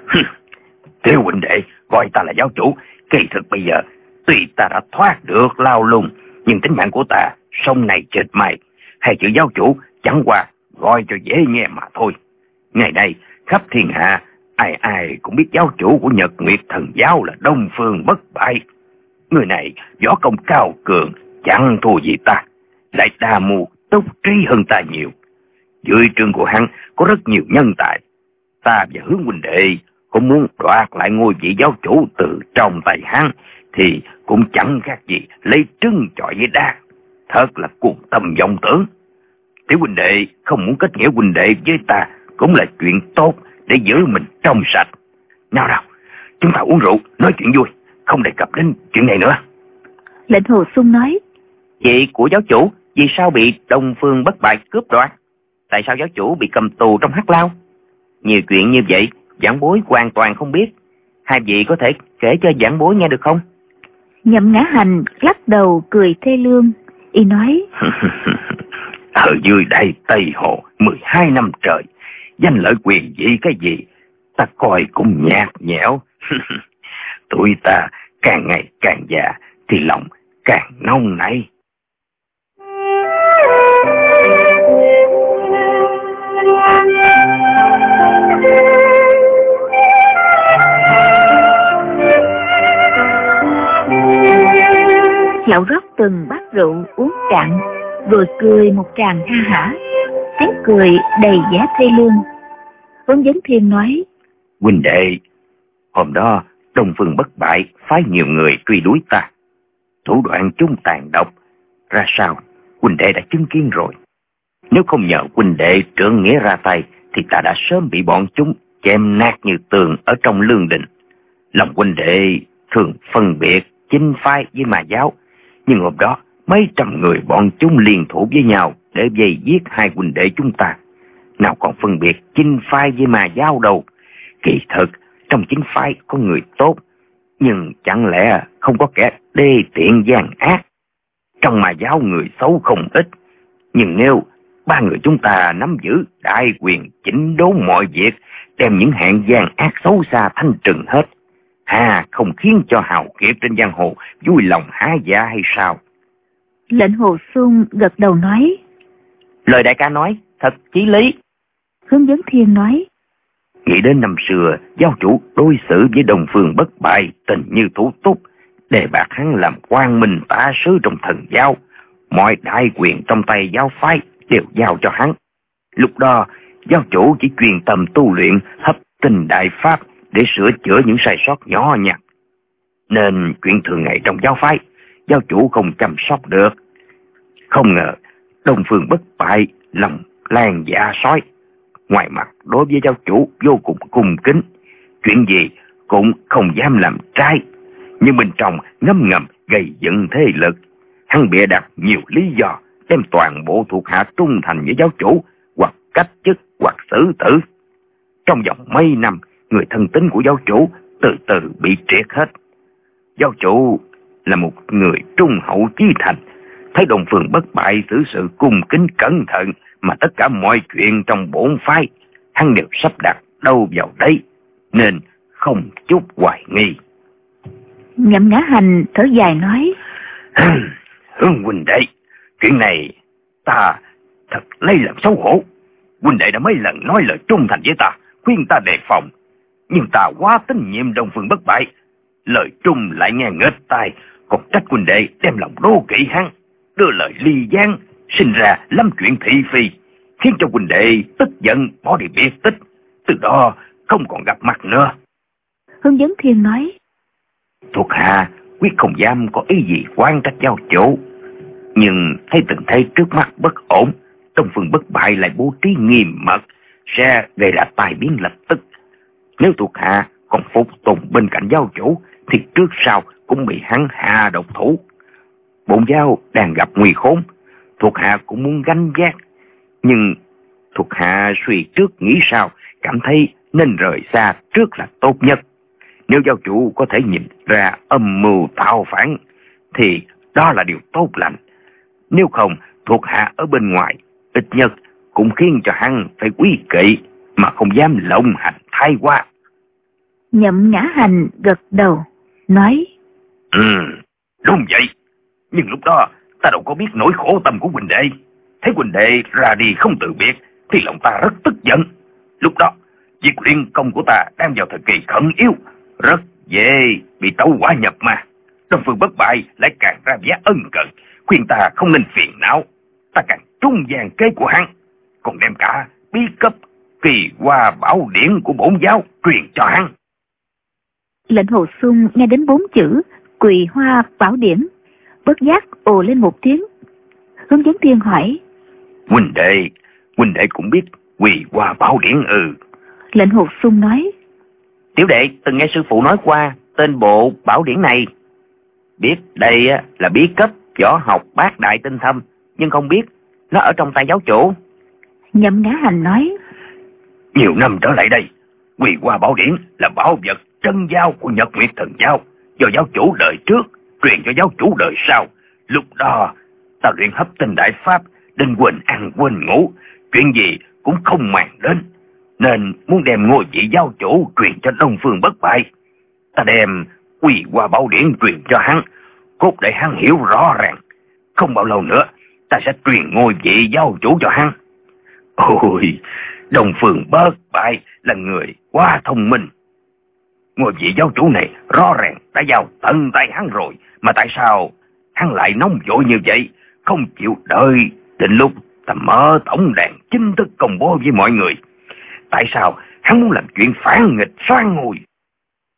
Tiểu huynh đệ gọi ta là giáo chủ, kỳ thực bây giờ tuy ta đã thoát được lao lùng, nhưng tính mạng của ta sông này chết mày. Hai chữ giáo chủ chẳng qua gọi cho dễ nghe mà thôi. Ngày nay khắp thiên hạ ai cũng biết giáo chủ của Nhật Nguyệt Thần Giáo là Đông Phương Bất Bại. Người này võ công cao cường, chẳng thua gì ta, lại đa mưu túc trí hơn ta nhiều. Dưới trướng của hắn có rất nhiều nhân tài. Ta và Hướng huynh đệ cũng muốn đoạt lại ngôi vị giáo chủ từ trong tay hắn thì cũng chẳng khác gì lấy trứng chọi với đá. Thật là cuồng tâm vọng tưởng. Tiểu huynh đệ không muốn kết nghĩa huynh đệ với ta cũng là chuyện tốt để giữ mình trong sạch. Nào, chúng ta uống rượu, nói chuyện vui, không đề cập đến chuyện này nữa. Lệnh Hồ Xung nói. Vị của giáo chủ vì sao bị Đông Phương Bất Bại cướp đoạt? Tại sao giáo chủ bị cầm tù trong Hắc Lao? Nhiều chuyện như vậy giảng bối hoàn toàn không biết. Hai vị có thể kể cho giảng bối nghe được không? Nhậm Ngã Hành lắc đầu cười thê lương, y nói. Ở dưới đây Tây Hồ 12 năm trời, danh lợi quyền vị cái gì ta coi cũng nhạt nhẽo. Tụi ta càng ngày càng già thì lòng càng nông nảy. Lão rót từng bát rượu uống cạn, rồi cười một tràng ha hả, tiếng cười đầy vẻ thê lương. Hướng Vấn Thiên nói. Huynh đệ, hôm đó Đông Phương Bất Bại phái nhiều người truy đuổi ta. Thủ đoạn chúng tàn độc ra sao huynh đệ đã chứng kiến rồi. Nếu không nhờ huynh đệ trượng nghĩa ra tay thì ta đã sớm bị bọn chúng chém nát như tường ở trong lương đình. Lòng huynh đệ thường phân biệt chính phái với mà giáo, nhưng hôm đó mấy trăm người bọn chúng liên thủ với nhau để vây giết hai huynh đệ chúng ta. Nào còn phân biệt chính phái với mà giáo đâu. Kỳ thực trong chính phái có người tốt, nhưng chẳng lẽ không có kẻ đê tiện gian ác. Trong mà giáo người xấu không ít, nhưng nếu ba người chúng ta nắm giữ đại quyền chỉnh đốn mọi việc, đem những hạng gian ác xấu xa thanh trừng hết, không khiến cho hào kiệt trên giang hồ vui lòng há dạ hay sao? Lệnh Hồ Xuân gật đầu nói: Lời đại ca nói thật chí lý. Hướng Vấn Thiên nói: Nghĩ đến năm xưa giáo chủ đối xử với Đông Phương Bất Bại tình như thủ túc, đề bạt hắn làm quan minh tả sứ trong thần giáo, mọi đại quyền trong tay giáo phái đều giao cho hắn. Lúc đó giáo chủ chỉ chuyên tâm tu luyện hấp tinh đại pháp để sửa chữa những sai sót nhỏ nhặt, nên chuyện thường ngày trong giáo phái giáo chủ không chăm sóc được. Không ngờ Đông Phương Bất Bại lòng lan dạ sói, ngoài mặt đối với giáo chủ vô cùng cung kính, chuyện gì cũng không dám làm trái, nhưng bên trong ngấm ngầm gây dựng thế lực. Hắn bịa đặt nhiều lý do đem toàn bộ thuộc hạ trung thành với giáo chủ, hoặc cách chức hoặc xử tử. Trong vòng mấy năm, người thân tín của giáo chủ từ từ bị triệt hết. Giáo chủ là một người trung hậu chí thành, thấy Đông Phương Bất Bại xử sự cung kính cẩn thận, mà tất cả mọi chuyện trong bổn phái hắn đều sắp đặt đâu vào đấy, nên không chút hoài nghi. Nhậm Ngã Hành thở dài nói: Hướng huynh đệ, chuyện này ta thật lấy làm xấu hổ. Huynh đệ đã mấy lần nói lời trung thành với ta, khuyên ta đề phòng, nhưng ta quá tín nhiệm Đông Phương Bất Bại, lời trung lại nghe nghếch tai, còn trách huynh đệ đem lòng đố kỵ hắn, đưa lời ly gián, sinh ra lắm chuyện thị phi, khiến cho huynh đệ tức giận bỏ đi biệt tích, từ đó không còn gặp mặt nữa. Hướng Vấn Thiên nói: Thuộc hạ quyết không dám có ý gì oán trách giáo chủ, nhưng thấy tình thế trước mắt bất ổn, Đông Phương Bất Bại lại bố trí nghiêm mật, sẽ gây ra tai biến lập tức. Nếu thuộc hạ còn phục tùng bên cạnh giáo chủ thì trước sau cũng bị hắn hạ độc thủ. Bổn giáo đang gặp nguy khốn, thuộc hạ cũng muốn gánh vác, nhưng thuộc hạ suy trước nghĩ sau, cảm thấy nên rời xa trước là tốt nhất. Nếu giáo chủ có thể nhìn ra âm mưu tạo phản thì đó là điều tốt lành. Nếu không, thuộc hạ ở bên ngoài ít nhất cũng khiến cho hắn phải quý kỵ, mà không dám lộng hành thái quá. Nhậm Ngã Hành gật đầu nói: Đúng vậy, nhưng lúc đó ta đâu có biết nỗi khổ tâm của huynh đệ. Thấy huynh đệ ra đi không từ biệt thì lòng ta rất tức giận. Lúc đó việc luyện công của ta đang vào thời kỳ khẩn yếu, rất dễ bị tẩu hỏa nhập ma. Đông Phương Bất Bại lại càng ra vẻ ân cần, khuyên ta không nên phiền não. Ta càng trung gian kế của hắn, còn đem cả bí cấp Kỳ Hoa Bảo Điển của bổn giáo truyền cho hắn. Lệnh Hồ Xuân nghe đến 4 chữ Kỳ Hoa Bảo Điển, bất giác ồ lên một tiếng. Hướng Vấn Thiên hỏi: Huynh đệ cũng biết Kỳ Hoa Bảo Điển ư? Lệnh Hồ Xuân nói: Tiểu đệ từng nghe sư phụ nói qua tên bộ bảo điển này. Biết đây là bí cấp võ học bát đại tinh thâm, nhưng không biết nó ở trong tay giáo chủ. Nhậm Ngã Hành nói: Nhiều năm trở lại đây, Kỳ Hoa Bảo Điển là bảo vật trân giao của Nhật Nguyệt Thần Giáo, do giáo chủ đời trước truyền cho giáo chủ đời sau. Lúc đó ta luyện hấp tinh đại pháp, đến quên ăn quên ngủ, chuyện gì cũng không màng đến, nên muốn đem ngôi vị giáo chủ truyền cho Đông Phương Bất Bại. Ta đem Kỳ Hoa Bảo Điển truyền cho hắn, cốt để hắn hiểu rõ ràng. Không bao lâu nữa ta sẽ truyền ngôi vị giáo chủ cho hắn. Ôi, Đông Phương Bất Bại là người quá thông minh. Ngôi vị giáo chủ này rõ ràng đã vào tận tay hắn rồi, mà tại sao hắn lại nóng vội như vậy, không chịu đợi đến lúc ta mở tổng đàn chính thức công bố với mọi người? Tại sao hắn muốn làm chuyện phản nghịch xoan ngồi?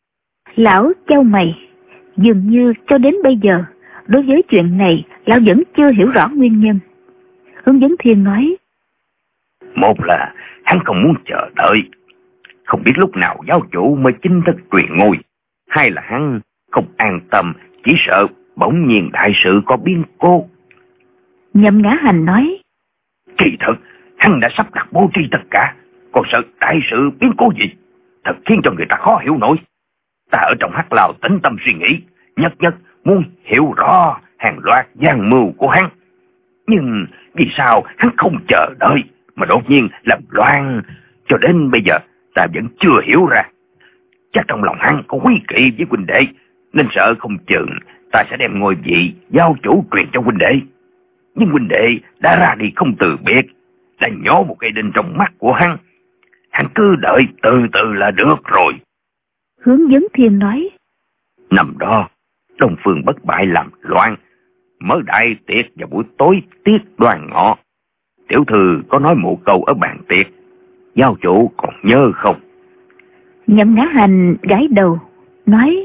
Lão chau mày, dường như cho đến bây giờ, đối với chuyện này, lão vẫn chưa hiểu rõ nguyên nhân. Hướng Dẫn Thiên nói: Một là hắn không muốn chờ đợi, không biết lúc nào giáo chủ mới chính thức truyền ngôi. Hai là hắn không an tâm, chỉ sợ bỗng nhiên đại sự có biến cố. Nhậm Ngã Hành nói: Kỳ thật, hắn đã sắp đặt bố trí tất cả, còn sợ đại sự biến cố gì? Thật khiến cho người ta khó hiểu nổi. Ta ở trong Hắc Lao tĩnh tâm suy nghĩ, nhất muốn hiểu rõ hàng loạt gian mưu của hắn. Nhưng vì sao hắn không chờ đợi mà đột nhiên làm loạn? Cho đến bây giờ ta vẫn chưa hiểu ra. Chắc trong lòng hắn có quý kỵ với huynh đệ, nên sợ không chừng ta sẽ đem ngôi vị giáo chủ truyền cho huynh đệ. Nhưng huynh đệ đã ra đi không từ biệt, đã nhổ một cây đinh trong mắt của hắn. Hắn cứ đợi từ từ là được rồi. Hướng Dẫn Thiên nói: Năm đó Đông Phương Bất Bại làm loạn, mở đại tiệc vào buổi tối tiết Đoan Ngọ. Tiểu thư có nói một câu ở bàn tiệc, giáo chủ còn nhớ không? Nhậm Ngã Hành gãi đầu nói: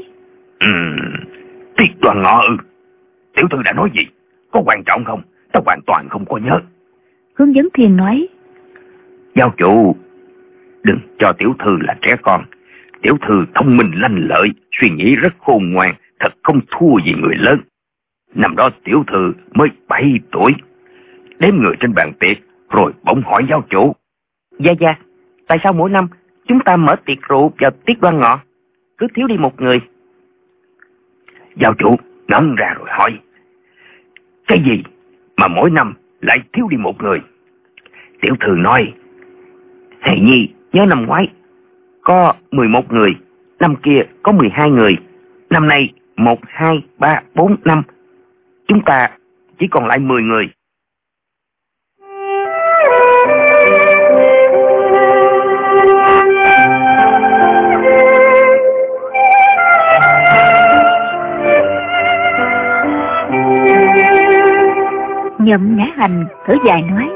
Tiết Đoan Ngọ ư? Tiểu thư đã nói gì? Có quan trọng không? Ta hoàn toàn không có nhớ. Hướng Dẫn Thiên nói: Giáo chủ đừng cho tiểu thư là trẻ con. Tiểu thư thông minh lanh lợi, suy nghĩ rất khôn ngoan, thật không thua gì người lớn. Năm đó tiểu thư mới 7 tuổi. Đếm người trên bàn tiệc rồi bỗng hỏi giáo chủ: Dạ, tại sao mỗi năm chúng ta mở tiệc rượu vào tiết Đoan Ngọ, cứ thiếu đi một người? Giáo chủ ngẩn ra rồi hỏi: Cái gì mà mỗi năm lại thiếu đi một người? Tiểu thư nói: Hề nhi nhớ năm ngoái có 11 người, năm kia có 12 người, năm nay 1, 2, 3, 4, 5 chúng ta chỉ còn lại 10 người. Nhậm Ngã Hành thở dài nói: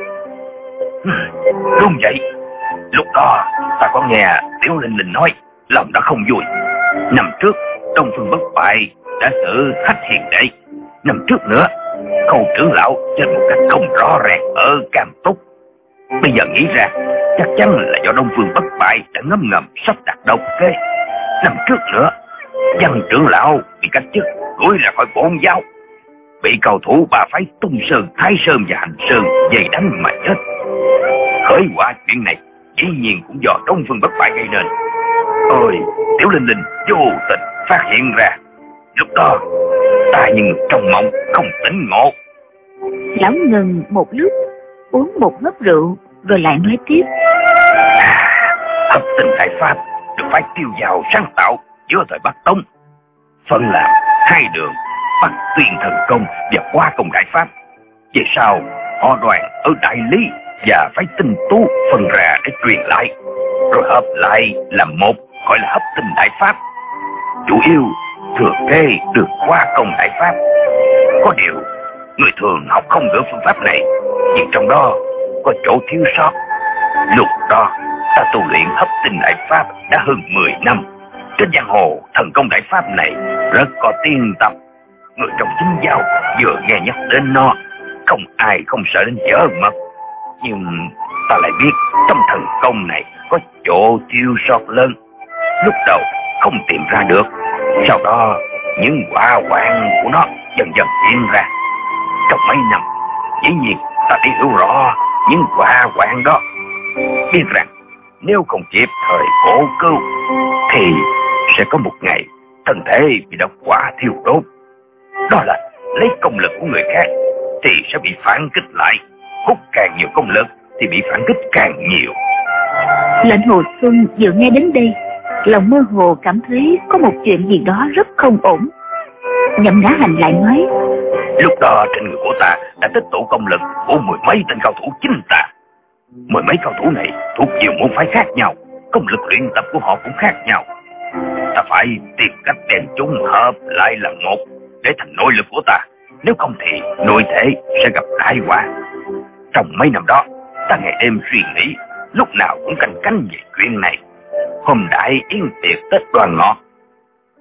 Đúng vậy. Lúc đó ta có nghe Tiểu Linh Linh nói, lòng đã không vui. Năm trước Đông Phương Bất Bại đã xử Hách Hiền Đệ. Năm trước nữa Khâu trưởng lão chết một cách không rõ ràng ở Cam Túc. Bây giờ nghĩ ra chắc chắn là do Đông Phương Bất Bại đã ngấm ngầm sắp đặt độc kế. Năm trước nữa Văn trưởng lão bị cách chức, đuổi ra khỏi bổn giáo, bị cầu thủ ba phái Tung Sơn, Thái Sơn và Hành Sơn dày đánh mà chết. Khởi quả chuyện này dĩ nhiên cũng do Đông Phương Bất Bại gây nên. Ôi, Tiểu Linh Linh vô tình phát hiện ra. Lúc đó ta như trong mộng không tỉnh ngộ. Lão ngừng một lúc, uống một hớp rượu rồi lại nói tiếp: Hợp Tinh Đại Pháp được phải tiêu dao sáng tạo giữa thời Bắc Tông, phân làm hai đường: Bắc Tuyên Thần Công và Hoa Công Đại Pháp. Về sau họ đoàn ở Đại Lý và phái Tinh Tú phân ra để truyền lại, rồi hợp lại làm một, gọi là Hợp Tinh Đại Pháp. Chủ yếu thừa kế được Hoa Công Đại Pháp. Có điều người thường học không được phương pháp này, nhưng trong đó có chỗ thiếu sót. Lúc đó ta tu luyện Hợp Tinh Đại Pháp đã hơn 10 năm. Trên giang hồ thần công đại pháp này rất có tiên tập. Người trong chính giáo vừa nghe nhắc đến nó, không ai không sợ đến dở mật. Nhưng ta lại biết trong thần công này có chỗ thiếu sót lớn. Lúc đầu không tìm ra được, sau đó những hỏa hoạn của nó dần dần hiện ra. Trong mấy năm, dĩ nhiên ta đã hiểu rõ những hỏa hoạn đó, biết rằng nếu không kịp thời bổ cứu thì sẽ có một ngày thân thể bị độc hỏa thiêu đốt. Đó là lấy công lực của người khác thì sẽ bị phản kích lại, hút càng nhiều công lực thì bị phản kích càng nhiều. Lệnh Hồ Xuân vừa nghe đến đây, lòng mơ hồ cảm thấy có một chuyện gì đó rất không ổn. Nhậm Ngã Hành lại nói: Lúc đó trên người của ta đã tích tụ công lực của 10 mấy tên cao thủ chính ta. 10 mấy cao thủ này thuộc nhiều môn phái khác nhau, công lực luyện tập của họ cũng khác nhau. Ta phải tìm cách đem chúng hợp lại làm một để thành nội lực của ta, nếu không thì nội thể sẽ gặp tai họa. Trong mấy năm đó ta ngày đêm suy nghĩ, lúc nào cũng canh cánh về chuyện này. Hôm đại yến tiệc Tết Đoan Ngọ,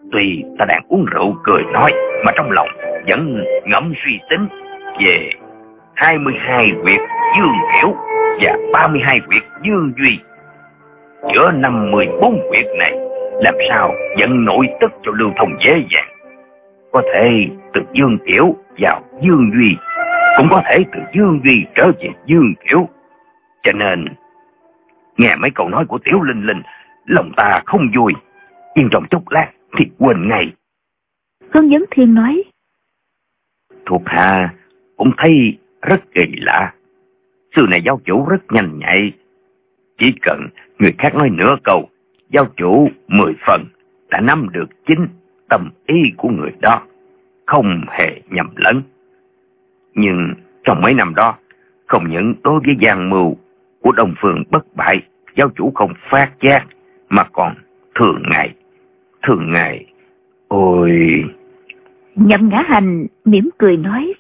Tuy ta đang uống rượu cười nói, mà trong lòng vẫn ngẫm suy tính về 22 huyệt Dương Kiểu và 32 huyệt Dương Duy. Giữa 54 huyệt này, làm sao dẫn nội tức cho lưu thông dễ dàng. Có thể từ Dương Kiểu vào Dương Duy, cũng có thể từ Dương Duy trở về Dương Kiểu. Cho nên nghe mấy câu nói của Tiểu Linh Linh, lòng ta không vui, nhưng trong chốc lát thì quên ngay. Hướng Dẫn Thiên nói: Thuộc hạ cũng thấy rất kỳ lạ. Xưa này giáo chủ rất nhanh nhạy, chỉ cần người khác nói nửa câu, giáo chủ 10 phần đã nắm được chính tâm ý của người đó, không hề nhầm lẫn. Nhưng trong mấy năm đó, không những đối với gian mưu của Đông Phương Bất Bại, giáo chủ không phát giác, mà còn thường ngày, ôi... Nhậm Ngã Hành mỉm cười nói: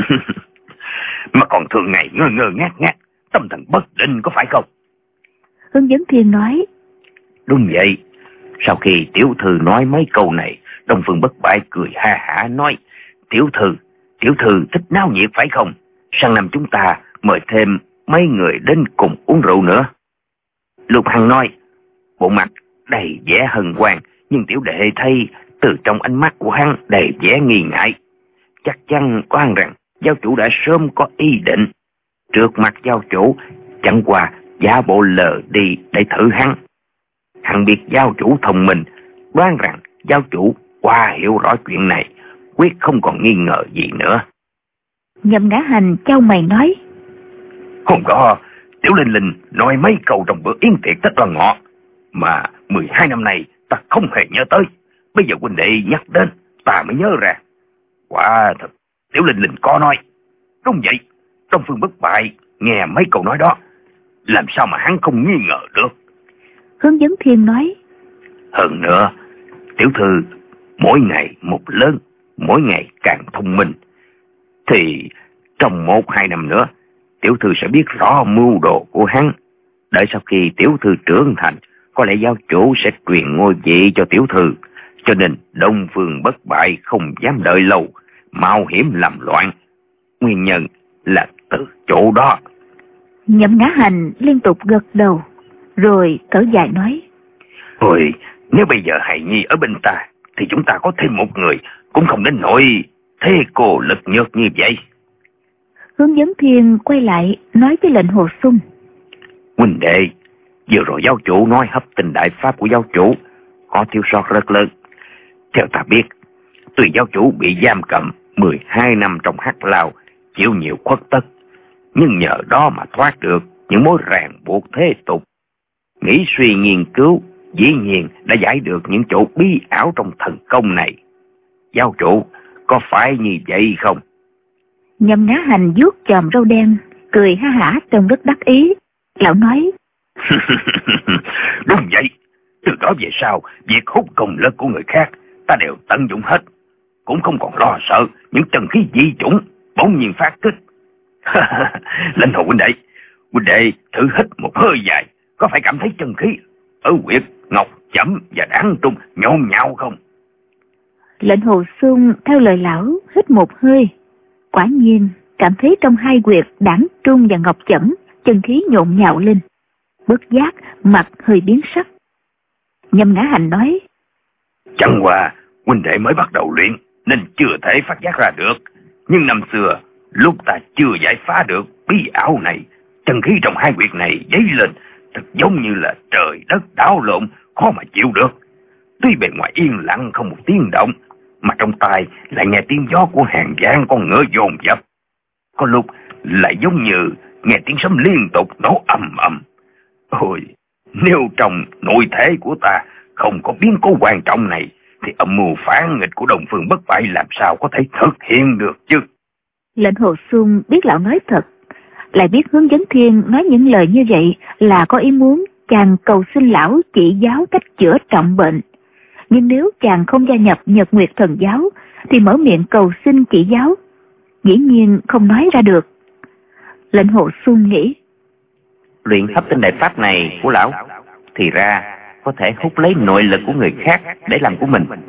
mà còn thường ngày ngơ ngơ ngác, tâm thần bất định, có phải không? Hướng Dẫn Thiên nói: Đúng vậy. Sau khi tiểu thư nói mấy câu này, Đông Phương Bất Bại cười ha hả nói: Tiểu thư thích náo nhiệt phải không? Sang năm chúng ta mời thêm mấy người đến cùng uống rượu nữa. Lục Hằng nói, bộ mặt đầy vẻ hân hoan, nhưng tiểu đệ thấy từ trong ánh mắt của hắn đầy vẻ nghi ngại. Chắc chắn oan rằng giáo chủ đã sớm có ý định. Trước mặt giáo chủ chẳng qua giả bộ lờ đi để thử hắn. Hắn biết giáo chủ thông minh, đoán rằng giáo chủ qua hiểu rõ chuyện này, quyết không còn nghi ngờ gì nữa. Nhậm Ngã Hành chau mày nói: Không có, Tiểu Linh Linh nói mấy câu trong bữa yến tiệc Tết Đoan Ngọ mà 12 năm nay ta không hề nhớ tới. Bây giờ huynh đệ nhắc đến, ta mới nhớ ra. Quả thật, Tiểu Linh Linh có nói. Đúng vậy, Đông Phương Bất Bại nghe mấy câu nói đó, làm sao mà hắn không nghi ngờ được. Hướng Dẫn Thiên nói: Hơn nữa, tiểu thư mỗi ngày một lớn, mỗi ngày càng thông minh, thì trong 1-2 năm nữa, tiểu thư sẽ biết rõ mưu đồ của hắn. Đợi sau khi tiểu thư trưởng thành, có lẽ giáo chủ sẽ truyền ngôi vị cho tiểu thư. Cho nên Đông Phương Bất Bại không dám đợi lâu, mạo hiểm làm loạn. Nguyên nhân là từ chỗ đó. Nhậm Ngã Hành liên tục gật đầu, rồi thở dài nói: Ôi, nếu bây giờ hài nhi ở bên ta, thì chúng ta có thêm một người, cũng không đến nỗi thế cô lực nhược như vậy. Hướng Dẫn Thiên quay lại nói với Lệnh Hồ Xung: Huynh đệ, vừa rồi giáo chủ nói hấp tình đại pháp của giáo chủ có thiếu sót rất lớn. Theo ta biết, tuy giáo chủ bị giam cầm 12 năm trong hắc lao, chịu nhiều khuất tất, nhưng nhờ đó mà thoát được những mối ràng buộc thế tục. Nghĩ suy nghiên cứu, dĩ nhiên đã giải được những chỗ bí ảo trong thần công này. Giáo chủ có phải như vậy không? Nhậm Ngã Hành vuốt chòm râu đen, cười ha hả trông rất đắc ý. Lão nói: Đúng vậy, từ đó về sau, việc hút công lực của người khác ta đều tận dụng hết, cũng không còn lo sợ những chân khí dị chủng bỗng nhiên phát kích. Lãnh Hồ huynh đệ thử hít một hơi dài, có phải cảm thấy chân khí ở huyệt ngọc chẩm và đảng trung nhộn nhạo không? Lệnh Hồ Xung theo lời lão hít một hơi, quả nhiên cảm thấy trong hai huyệt đảng trung và ngọc chẩm chân khí nhộn nhạo lên, bất giác mặt hơi biến sắc. Nhậm Ngã Hành nói: Chẳng qua huynh đệ mới bắt đầu luyện nên chưa thể phát giác ra được, nhưng năm xưa lúc ta chưa giải phá được bí ảo này, chân khí trong hai huyệt này dấy lên thật giống như là trời đất đảo lộn, khó mà chịu được. Tuy bề ngoài yên lặng không một tiếng động, mà trong tai lại nghe tiếng gió của hàng vạn con ngựa dồn dập. Có lúc lại giống như nghe tiếng sấm liên tục nổ ầm ầm. Ôi, nếu trong nội thể của ta không có biến cố quan trọng này, thì âm mưu phản nghịch của Đông Phương Bất Bại làm sao có thể thực hiện được chứ? Lệnh Hồ Xung biết lão nói thật, lại biết Hướng Dẫn Thiên nói những lời như vậy là có ý muốn chàng cầu xin lão chỉ giáo cách chữa trọng bệnh. Nhưng nếu chàng không gia nhập Nhật Nguyệt Thần Giáo, thì mở miệng cầu xin chỉ giáo, dĩ nhiên không nói ra được. Lệnh Hồ Xung nghĩ: Luyện hấp tinh đại pháp này của lão thì ra có thể hút lấy nội lực của người khác để làm của mình.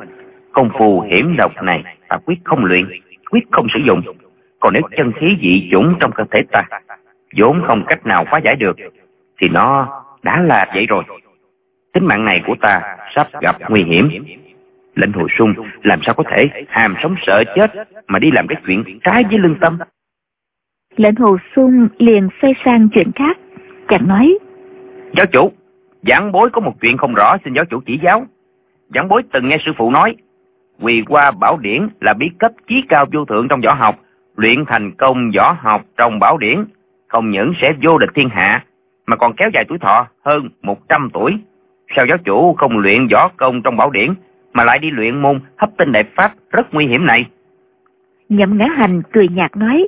Công phu hiểm độc này ta quyết không luyện, quyết không sử dụng. Còn nếu chân khí dị chủng trong cơ thể ta vốn không cách nào phá giải được, thì nó đã là vậy rồi. Tính mạng này của ta sắp gặp nguy hiểm. Lệnh Hồ Sung làm sao có thể hàm sống sợ chết mà đi làm cái chuyện trái với lương tâm. Lệnh Hồ Sung liền xoay sang chuyện khác, chàng nói: Giáo chủ, giảng bối có một chuyện không rõ, xin giáo chủ chỉ giáo. Giảng bối từng nghe sư phụ nói, Quỳ Hoa Bảo Điển là bí cấp chí cao vô thượng trong võ học. Luyện thành công võ học trong bảo điển không những sẽ vô địch thiên hạ, mà còn kéo dài tuổi thọ hơn 100 tuổi. Sao giáo chủ không luyện võ công trong bảo điển, mà lại đi luyện môn hấp tinh đại pháp rất nguy hiểm này? Nhậm Ngã Hành cười nhạt nói: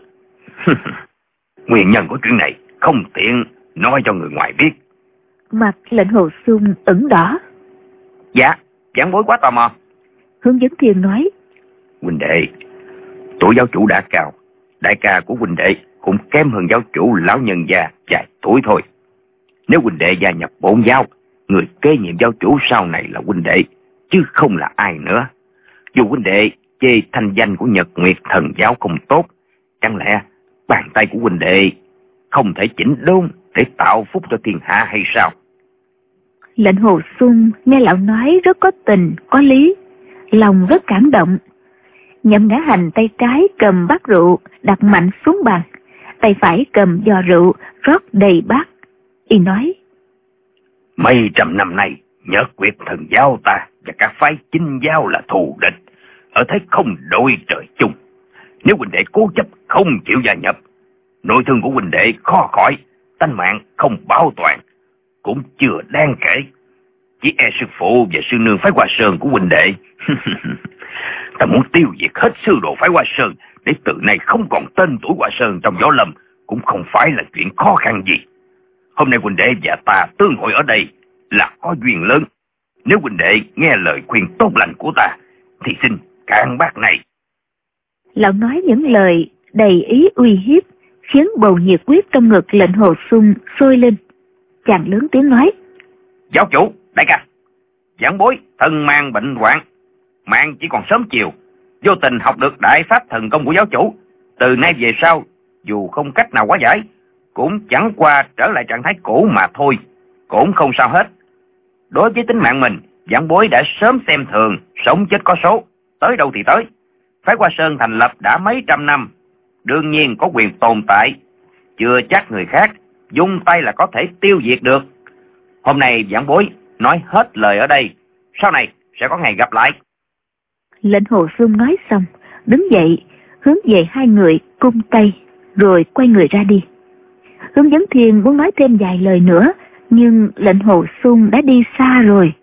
Nguyên nhân của chuyện này không tiện nói cho người ngoài biết. Mặt Lệnh Hồ Sung ửng đỏ. Dạ, giảng bối quá tò mò. Hướng Dẫn Thiên nói: Huynh đệ, tuổi giáo chủ đã cao, đại ca của huynh đệ cũng kém hơn giáo chủ lão nhân già vài tuổi thôi. Nếu huynh đệ gia nhập bổn giáo, người kế nhiệm giáo chủ sau này là huynh đệ, chứ không là ai nữa. Dù huynh đệ chê thanh danh của Nhật Nguyệt Thần giáo không tốt, chẳng lẽ bàn tay của huynh đệ không thể chỉnh đốn để tạo phúc cho thiên hạ hay sao? Lệnh Hồ Sung nghe lão nói rất có tình, có lý, lòng rất cảm động. Nhậm Ngã Hành tay trái cầm bát rượu đặt mạnh xuống bàn, tay phải cầm giò rượu rót đầy bát. Y nói: Mấy trăm năm nay, Nhật Nguyệt Thần giáo ta và các phái chính giáo là thù địch, ở thế không đội trời chung. Nếu huynh đệ cố chấp không chịu gia nhập, nội thương của huynh đệ khó khỏi, tánh mạng không bảo toàn, cũng chưa đáng kể. Chỉ e sư phụ và sư nương phái Hoa Sơn của huynh đệ. Ta muốn tiêu diệt hết sư đồ phái Hoa Sơn, để từ nay không còn tên tuổi Hoa Sơn trong võ lâm, cũng không phải là chuyện khó khăn gì. Hôm nay huynh đệ và ta tương hội ở đây là có duyên lớn. Nếu huynh đệ nghe lời khuyên tốt lành của ta, thì xin cạn bát này. Lão nói những lời đầy ý uy hiếp, khiến bầu nhiệt huyết trong ngực Lệnh Hồ Sung sôi lên. Chàng lớn tiếng nói: Giáo chủ, đại ca, giảng bối thân mang bệnh hoạn, mạng chỉ còn sớm chiều, vô tình học được đại pháp thần công của giáo chủ. Từ nay về sau, dù không cách nào hóa giải, cũng chẳng qua trở lại trạng thái cũ mà thôi, cũng không sao hết. Đối với tính mạng mình, giảng bối đã sớm xem thường, sống chết có số, tới đâu thì tới. Phái Hoa Sơn thành lập đã mấy trăm năm, đương nhiên có quyền tồn tại, chưa chắc người khác dung tay là có thể tiêu diệt được. Hôm nay giảng bối nói hết lời ở đây, sau này sẽ có ngày gặp lại. Lệnh Hồ Sung nói xong, đứng dậy, hướng về hai người cung tay, rồi quay người ra đi. Hướng Dẫn Thiên muốn nói thêm vài lời nữa, nhưng Lệnh Hồ Sung đã đi xa rồi.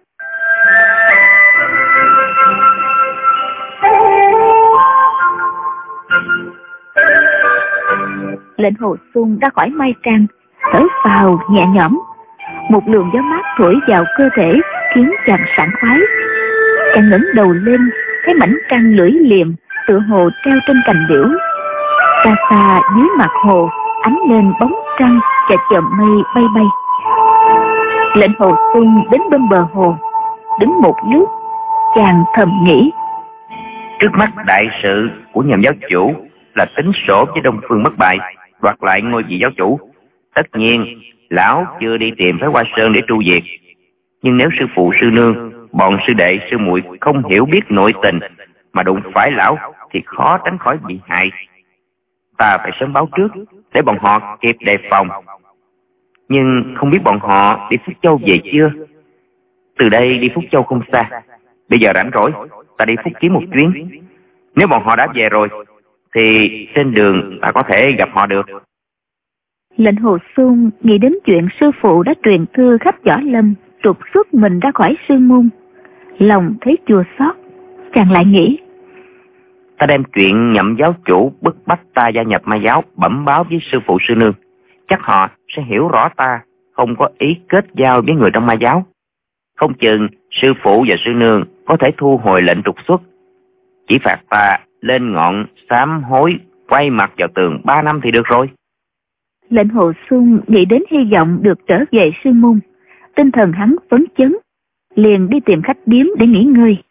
Lệnh Hồ Sung ra khỏi Mai Trang, thở phào nhẹ nhõm. Một luồng gió mát thổi vào cơ thể, khiến chàng sảng khoái. Chàng ngẩng đầu lên, thấy mảnh trăng lưỡi liềm tựa hồ treo trên cành liễu. Xa xa dưới mặt hồ ánh lên bóng trăng và chòm mây bay bay. Lệnh Hồ Sung đến bên bờ hồ, đứng một lúc, chàng thầm nghĩ: Trước mắt đại sự của nhậm giáo chủ là tính sổ với Đông Phương Bất Bại, đoạt lại ngôi vị giáo chủ. Tất nhiên lão chưa đi tìm phái Hoa Sơn để tru diệt, nhưng nếu sư phụ sư nương, bọn sư đệ sư muội không hiểu biết nội tình mà đụng phải lão, thì khó tránh khỏi bị hại. Ta phải sớm báo trước để bọn họ kịp đề phòng. Nhưng không biết bọn họ đi Phúc Châu về chưa? Từ đây đi Phúc Châu không xa, bây giờ rảnh rỗi ta đi Phúc Kiến một chuyến. Nếu bọn họ đã về rồi thì trên đường ta có thể gặp họ được. Lệnh Hồ Sung nghĩ đến chuyện sư phụ đã truyền thư khắp võ lâm, trục xuất mình ra khỏi sư môn, lòng thấy chua xót. Chàng lại nghĩ: Ta đem chuyện nhậm giáo chủ bức bách ta gia nhập ma giáo bẩm báo với sư phụ sư nương, chắc họ sẽ hiểu rõ ta không có ý kết giao với người trong ma giáo. Không chừng sư phụ và sư nương có thể thu hồi lệnh trục xuất, chỉ phạt ta lên ngọn sám hối, quay mặt vào tường 3 năm thì được rồi. Lệnh Hồ Sung nghĩ đến hy vọng được trở về sư môn, tinh thần hắn phấn chấn, liền đi tìm khách điếm để nghỉ ngơi.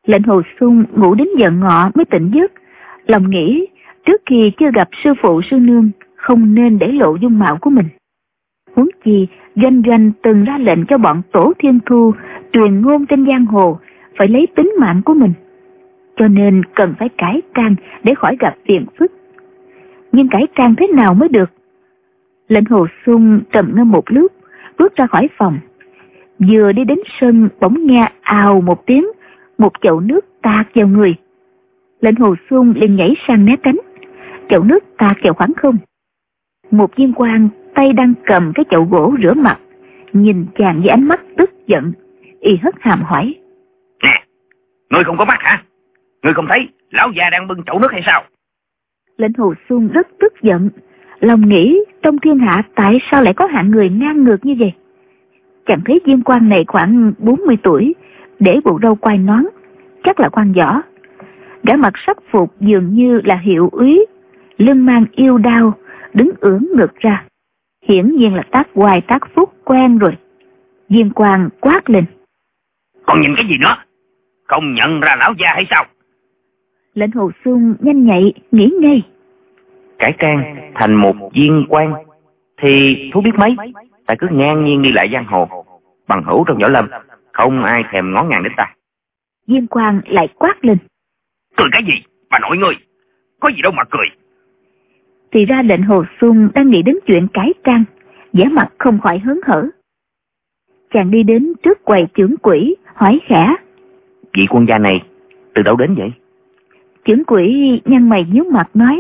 Lệnh Hồ Xung ngủ đến giờ ngọ mới tỉnh giấc, lòng nghĩ trước khi chưa gặp sư phụ sư nương không nên để lộ dung mạo của mình. Huống chi Doanh Doanh từng ra lệnh cho bọn Tổ Thiên Thu truyền ngôn trên giang hồ phải lấy tính mạng của mình, cho nên cần phải cải trang để khỏi gặp phiền phức. Nhưng cải trang thế nào mới được? Lệnh Hồ Xung trầm ngâm một lúc, bước ra khỏi phòng. Vừa đi đến sân bỗng nghe ào một tiếng, một chậu nước tạt vào người. Lệnh Hồ Xung liền nhảy sang né tránh. Chậu nước tạt vào khoảng không. Một viên quan tay đang cầm cái chậu gỗ rửa mặt, nhìn chàng với ánh mắt tức giận, y hất hàm hỏi: Nè, ngươi không có mắt hả? Ngươi không thấy lão già đang bưng chậu nước hay sao? Lệnh Hồ Xung rất tức giận, lòng nghĩ trong thiên hạ tại sao lại có hạng người ngang ngược như vậy. Chàng thấy viên quan này khoảng 40 tuổi, để bộ râu quai nón, chắc là quan võ. Gã mặc sắc phục dường như là hiệu úy, lưng mang yêu đao, đứng ưỡn ngực ra. Hiển nhiên là tác hoài tác phúc quen rồi. Viên quan quát lên: Còn nhìn cái gì nữa? Không nhận ra lão già hay sao? Lệnh Hồ Xung nhanh nhạy nghĩ ngay: Cải trang thành một viên quan thì thú biết mấy, ta cứ ngang nhiên đi lại giang hồ, bằng hữu trong võ lâm, không ai thèm ngó ngàng đến ta. Viên quan lại quát lên: Cười cái gì, bà nội ngươi, có gì đâu mà cười. Thì ra Lệnh Hồ Xung đang nghĩ đến chuyện cải trang, vẻ mặt không khỏi hớn hở. Chàng đi đến trước quầy chưởng quỹ, hỏi khẽ: Vị quân gia này từ đâu đến vậy? Chưởng quỹ nhăn mày nhíu mặt nói: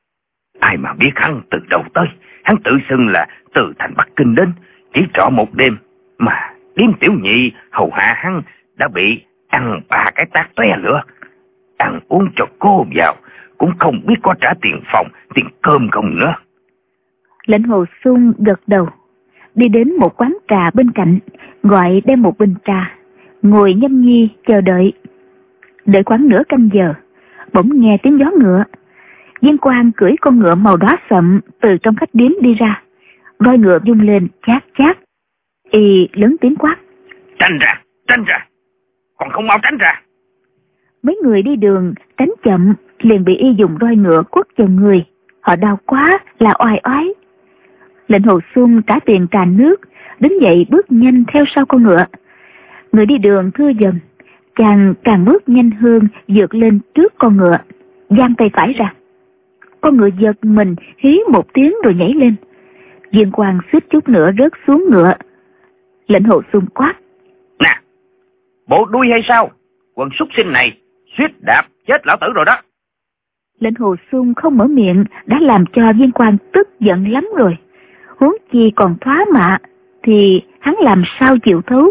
Ai mà biết hắn từ đâu tới, hắn tự xưng là từ thành Bắc Kinh đến, chỉ trọ một đêm mà điếm tiểu nhị hầu hạ hắn đã bị ăn 3 cái tát toe lửa. Ăn uống cho cô vào cũng không biết có trả tiền phòng, tiền cơm không nữa. Lệnh Hồ Xung gật đầu, đi đến một quán trà bên cạnh, gọi đem một bình trà, ngồi nhâm nhi chờ đợi. Đợi khoảng nửa canh giờ, bỗng nghe tiếng gió ngựa. Viên quan cưỡi con ngựa màu đỏ sậm từ trong khách điếm đi ra, roi ngựa vung lên chát chát. Y lớn tiếng quát: Tránh ra, còn không mau tránh ra. Mấy người đi đường tránh chậm liền bị y dùng roi ngựa quất vào người, họ đau quá là oai oái. Lệnh Hồ Xung trả tiền trà nước, đứng dậy bước nhanh theo sau con ngựa. Người đi đường thưa dần, chàng càng bước nhanh hơn, vượt lên trước con ngựa, giang tay phải ra. Con ngựa giật mình hí một tiếng rồi nhảy lên. Viên quan suýt chút nữa rớt xuống ngựa. Lệnh Hồ Xung quát: Nè, bộ đuôi hay sao? Quần súc sinh này suýt đạp chết lão tử rồi đó. Lệnh Hồ Xung không mở miệng đã làm cho viên quan tức giận lắm rồi. Huống chi còn thoá mạ thì hắn làm sao chịu thấu.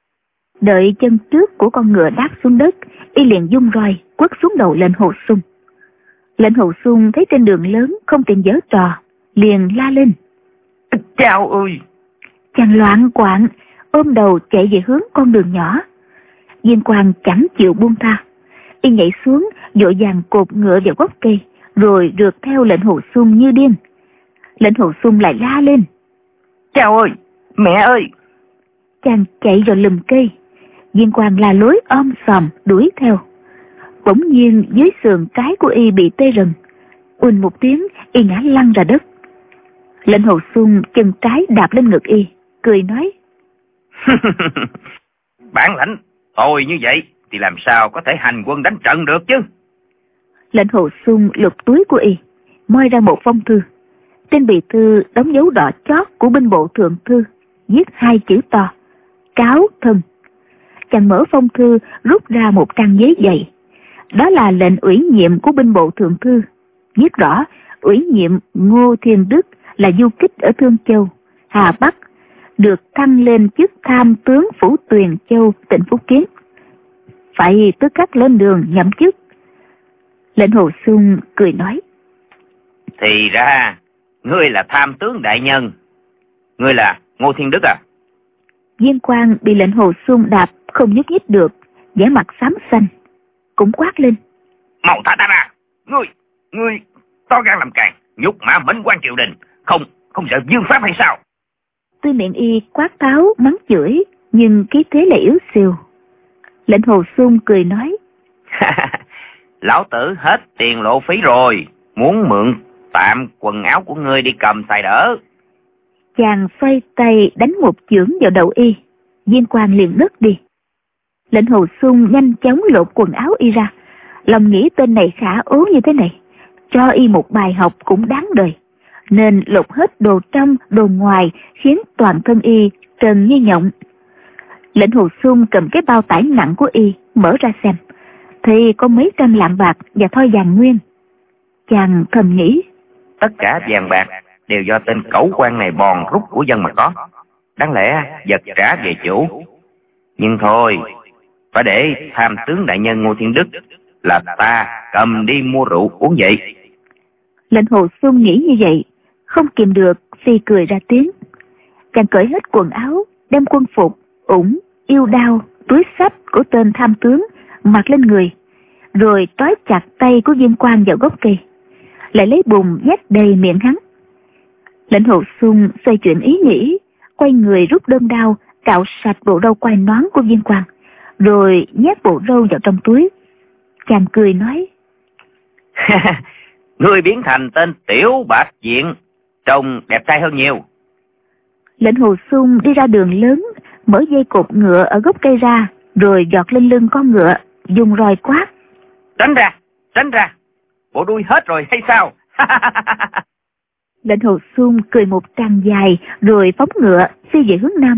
Đợi chân trước của con ngựa đáp xuống đất, y liền dung roi quất xuống đầu Lệnh Hồ Xung. Lệnh Hồ Xung thấy trên đường lớn không tiện giở trò, liền la lên: Chao ơi! Chàng loạn quạng ôm đầu chạy về hướng con đường nhỏ. Viên quan chẳng chịu buông tha, y nhảy xuống vội vàng cột ngựa vào gốc cây, rồi rượt theo Lệnh Hồ Xung như điên. Lệnh Hồ Xung lại la lên: Chao ơi! Mẹ ơi! Chàng chạy vào lùm cây. Viên quan la lối om sòm đuổi theo. Bỗng nhiên dưới sườn trái của y bị tê rần, uỳnh một tiếng y ngã lăn ra đất. Lệnh Hồ Xung chân trái đạp lên ngực y, cười nói: Bản lãnh thôi như vậy thì làm sao có thể hành quân đánh trận được chứ? Lệnh Hồ Xung lục túi của y, moi ra một phong thư. Trên bì thư đóng dấu đỏ chót của binh bộ thượng thư, viết 2 chữ to: Cáo thân. Chàng mở phong thư rút ra một trang giấy dày. Đó là lệnh ủy nhiệm của binh bộ thượng thư, viết rõ ủy nhiệm Ngô Thiên Đức là du kích ở Thương Châu, Hà Bắc, được thăng lên chức tham tướng phủ Tuyền Châu, tỉnh Phúc Kiến, phải tức khắc lên đường nhậm chức. Lệnh Hồ Xung cười nói: Thì ra ngươi là tham tướng đại nhân, ngươi là Ngô Thiên Đức à? Viên quan bị Lệnh Hồ Xung đạp không nhúc nhích được, vẻ mặt xám xanh, cũng quát lên: Mau thả ta ra! Ngươi to gan làm càn, nhục mạ mệnh quan triều đình, không sợ vương pháp hay sao? Tuy miệng y quát tháo mắng chửi, nhưng khí thế lại yếu xìu. Lệnh Hồ Xung cười nói: Lão tử hết tiền lộ phí rồi, muốn mượn tạm quần áo của ngươi đi cầm xài đỡ. Chàng xoay tay đánh một chưởng vào đầu y, Viên Quang liền ngất đi. Lệnh Hồ Xuân nhanh chóng lột quần áo y ra, lòng nghĩ tên này khả ố như thế này, cho y một bài học cũng đáng đời, nên lột hết đồ trong đồ ngoài, khiến toàn thân y trần như nhộng. Lệnh Hồ Xuân cầm cái bao tải nặng của y mở ra xem, thì có mấy trăm lạng bạc và thoi vàng nguyên. Chàng thầm nghĩ, tất cả vàng bạc đều do tên cẩu quan này bòn rút của dân mà có, đáng lẽ vật trả về chủ. Nhưng thôi, phải để tham tướng đại nhân Ngô Thiên Đức là ta cầm đi mua rượu uống vậy. Lệnh Hồ Xuân nghĩ như vậy, không kìm được phi cười ra tiếng. Chàng cởi hết quần áo, đem quân phục, ủng, yêu đao, túi xách của tên tham tướng mặc lên người, rồi trói chặt tay của Viên Quang vào gốc cây, lại lấy bùn nhét đầy miệng hắn. Lệnh Hồ Xuân xoay chuyển ý nghĩ, quay người rút đơn đao cạo sạch bộ râu quai nón của Viên Quang, rồi nhét bộ râu vào trong túi. Chàng cười nói, ngươi biến thành tên tiểu bạch diện, trông đẹp trai hơn nhiều. Lệnh Hồ Xuân đi ra đường lớn, mở dây cột ngựa ở gốc cây ra, rồi giọt lên lưng con ngựa, dùng roi quát, tránh ra, bộ đuôi hết rồi hay sao? Lệnh Hồ Xuân cười một tràng dài, rồi phóng ngựa phi về hướng nam.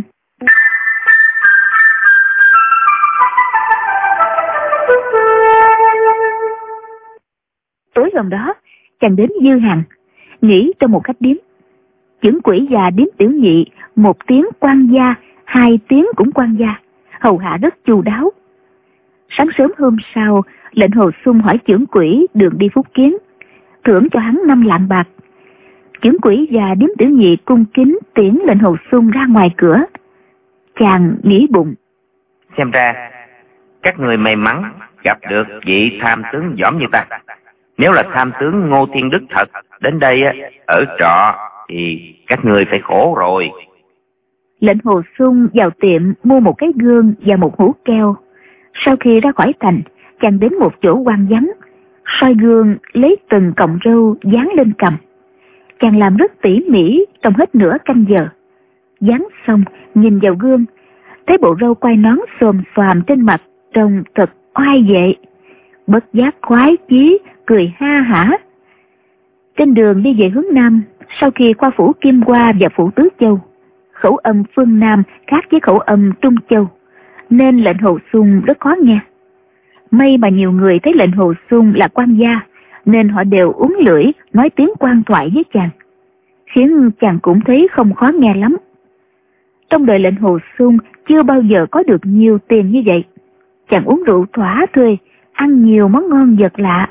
Tối hôm đó, chàng đến Dư Hằng, nghỉ trong một khách điếm. Chưởng quỷ và điếm tiểu nhị, một tiếng quan gia, hai tiếng cũng quan gia, hầu hạ rất chu đáo. Sáng sớm hôm sau, Lệnh Hồ Xuân hỏi chưởng quỷ đường đi Phúc Kiến, thưởng cho hắn 5 lạng bạc. Chưởng quỷ và điếm tiểu nhị cung kính tiễn Lệnh Hồ Xuân ra ngoài cửa. Chàng nghĩ bụng, xem ra các người may mắn gặp được vị tham tướng giỏi như ta. Nếu là tham tướng Ngô Thiên Đức thật đến đây ở trọ thì các người phải khổ rồi. Lệnh Hồ Xuân vào tiệm mua một cái gương và một hũ keo. Sau khi ra khỏi thành, chàng đến một chỗ hoang vắng, soi gương lấy từng cọng râu dán lên cằm. Chàng làm rất tỉ mỉ trong hết nửa canh giờ. Dán xong, nhìn vào gương, thấy bộ râu quai nón xồm xoàm trên mặt trông thật oai vệ. Bất giác khoái chí, cười ha hả. Trên đường đi về hướng nam, sau khi qua phủ Kim Hoa và phủ Tứ Châu, khẩu âm phương Nam khác với khẩu âm Trung Châu, nên Lệnh Hồ Xuân rất khó nghe. May mà nhiều người thấy Lệnh Hồ Xuân là quan gia, nên họ đều uốn lưỡi nói tiếng quan thoại với chàng, khiến chàng cũng thấy không khó nghe lắm. Trong đời Lệnh Hồ Xuân chưa bao giờ có được nhiều tiền như vậy. Chàng uống rượu thỏa thuê, ăn nhiều món ngon vật lạ.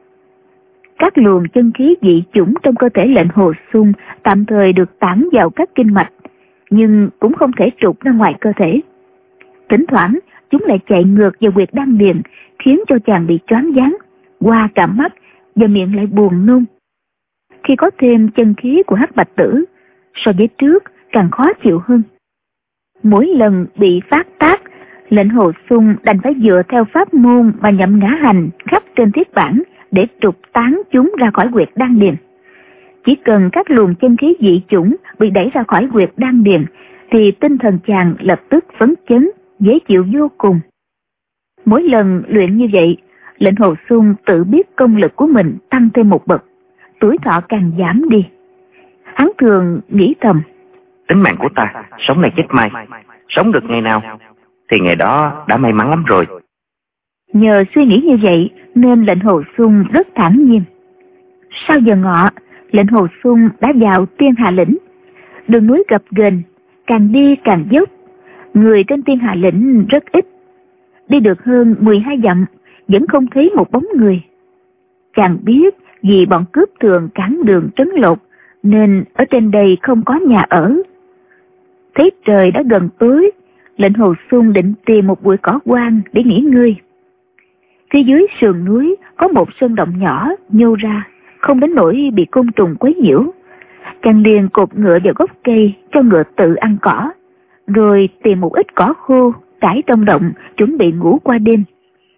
Các luồng chân khí dị chủng trong cơ thể Lệnh Hồ Xuân tạm thời được tản vào các kinh mạch, nhưng cũng không thể trục ra ngoài cơ thể. Thỉnh thoảng chúng lại chạy ngược vào huyệt đan điền, khiến cho chàng bị choáng váng, qua cả mắt và miệng lại buồn nôn. Khi có thêm chân khí của Hắc Bạch Tử, so với trước càng khó chịu hơn. Mỗi lần bị phát tác, Lệnh Hồ Xuân đành phải dựa theo pháp môn mà nhậm ngã hành khắp trên thiết bản để trục tán chúng ra khỏi huyệt đan điền. Chỉ cần các luồng chân khí dị chủng bị đẩy ra khỏi huyệt đan điền, thì tinh thần chàng lập tức phấn chấn, dễ chịu vô cùng. Mỗi lần luyện như vậy, Lệnh Hồ Xuân tự biết công lực của mình tăng thêm một bậc, tuổi thọ càng giảm đi. Hắn thường nghĩ thầm, tính mạng của ta sống này chết mai, sống được ngày nào thì ngày đó đã may mắn lắm rồi. Nhờ suy nghĩ như vậy nên Lệnh Hồ Xuân rất thản nhiên. Sau giờ ngọ, Lệnh Hồ Xuân đã vào Tiên Hà Lĩnh. Đường núi gập ghềnh, càng đi càng dốc. Người trên Tiên Hà Lĩnh rất ít. Đi được hơn 12 dặm vẫn không thấy một bóng người. Chàng biết vì bọn cướp thường cản đường trấn lột nên ở trên đây không có nhà ở. Thấy trời đã gần tối, Lệnh Hồ Xuân định tìm một bụi cỏ hoang để nghỉ ngơi. Phía dưới sườn núi có một sơn động nhỏ nhô ra, không đến nỗi bị côn trùng quấy nhiễu. Chàng liền cột ngựa vào gốc cây cho ngựa tự ăn cỏ, rồi tìm một ít cỏ khô trải trong động chuẩn bị ngủ qua đêm.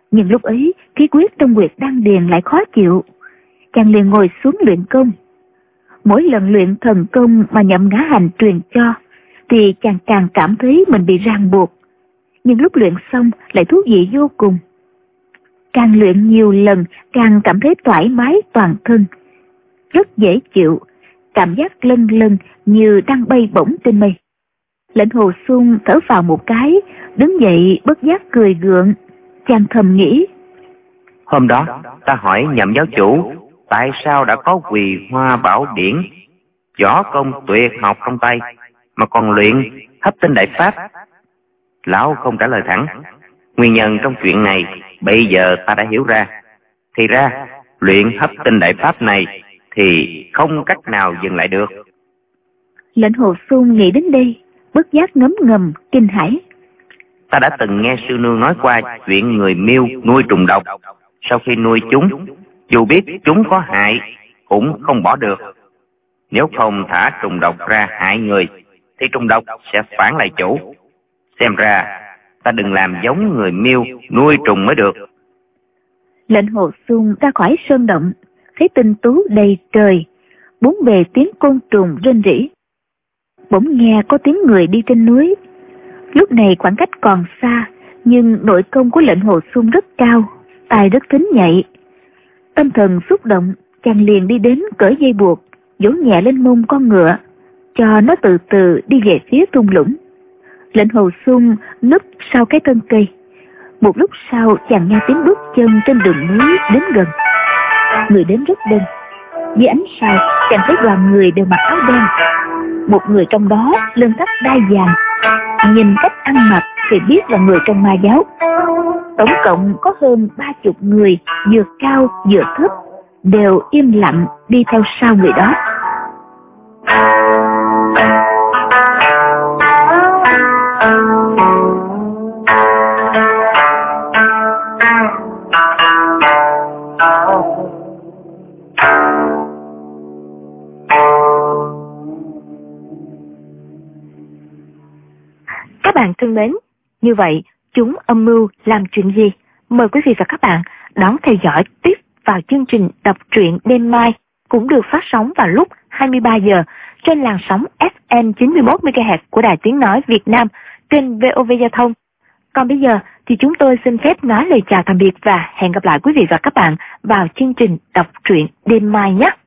Nhưng lúc ấy, khí huyết trong huyệt đan điền lại khó chịu. Chàng liền ngồi xuống luyện công. Mỗi lần luyện thần công mà Nhậm Ngã Hành truyền cho, thì chàng càng cảm thấy mình bị ràng buộc. Nhưng lúc luyện xong lại thú vị vô cùng. Càng luyện nhiều lần, càng cảm thấy thoải mái toàn thân. Rất dễ chịu, cảm giác lân lân như đang bay bổng trên mây. Lệnh Hồ Xuân thở vào một cái, đứng dậy bất giác cười gượng. Chàng thầm nghĩ, hôm đó ta hỏi Nhậm giáo chủ tại sao đã có Quỳ Hoa Bảo Điển, võ công tuyệt học trong tay, mà còn luyện Hấp Tinh Đại Pháp. Lão không trả lời thẳng. Nguyên nhân trong chuyện này bây giờ ta đã hiểu ra. Thì ra luyện Hấp Tinh Đại Pháp này thì không cách nào dừng lại được. Lệnh Hồ Xuân nghĩ đến đây, bất giác ngấm ngầm kinh hãi. Ta đã từng nghe sư nương nói qua chuyện người Miêu nuôi trùng độc. Sau khi nuôi chúng, dù biết chúng có hại cũng không bỏ được. Nếu không thả trùng độc ra hại người thì trùng độc sẽ phản lại chủ. Xem ra ta đừng làm giống người Miêu nuôi trùng mới được. Lệnh Hồ Xuân ra khỏi sơn động, thấy tinh tú đầy trời, bốn bề tiếng côn trùng rên rỉ. Bỗng nghe có tiếng người đi trên núi. Lúc này khoảng cách còn xa, nhưng nội công của Lệnh Hồ Xuân rất cao, tài rất thính nhạy. Tâm thần xúc động, chàng liền đi đến cởi dây buộc, vỗ nhẹ lên mông con ngựa, cho nó từ từ đi về phía thung lũng. Lệnh Hồ Xuân núp sau cái thân cây. Một lúc sau chàng nghe tiếng bước chân trên đường núi đến gần. Người đến rất đông. Dưới ánh sao chàng thấy đoàn người đều mặc áo đen. Một người trong đó lưng thắt đai vàng, nhìn cách ăn mặc thì biết là người trong Ma giáo. Tổng cộng có hơn 30 người, vừa cao vừa thấp, đều im lặng đi theo sau người đó. Các bạn thân mến, như vậy chúng âm mưu làm chuyện gì? Mời quý vị và các bạn đón theo dõi tiếp vào chương trình đọc truyện đêm mai, cũng được phát sóng vào lúc 23 giờ trên làn sóng FM 91 MHz của Đài Tiếng nói Việt Nam trên VOV Giao thông. Còn bây giờ thì chúng tôi xin phép nói lời chào tạm biệt và hẹn gặp lại quý vị và các bạn vào chương trình đọc truyện đêm mai nhé.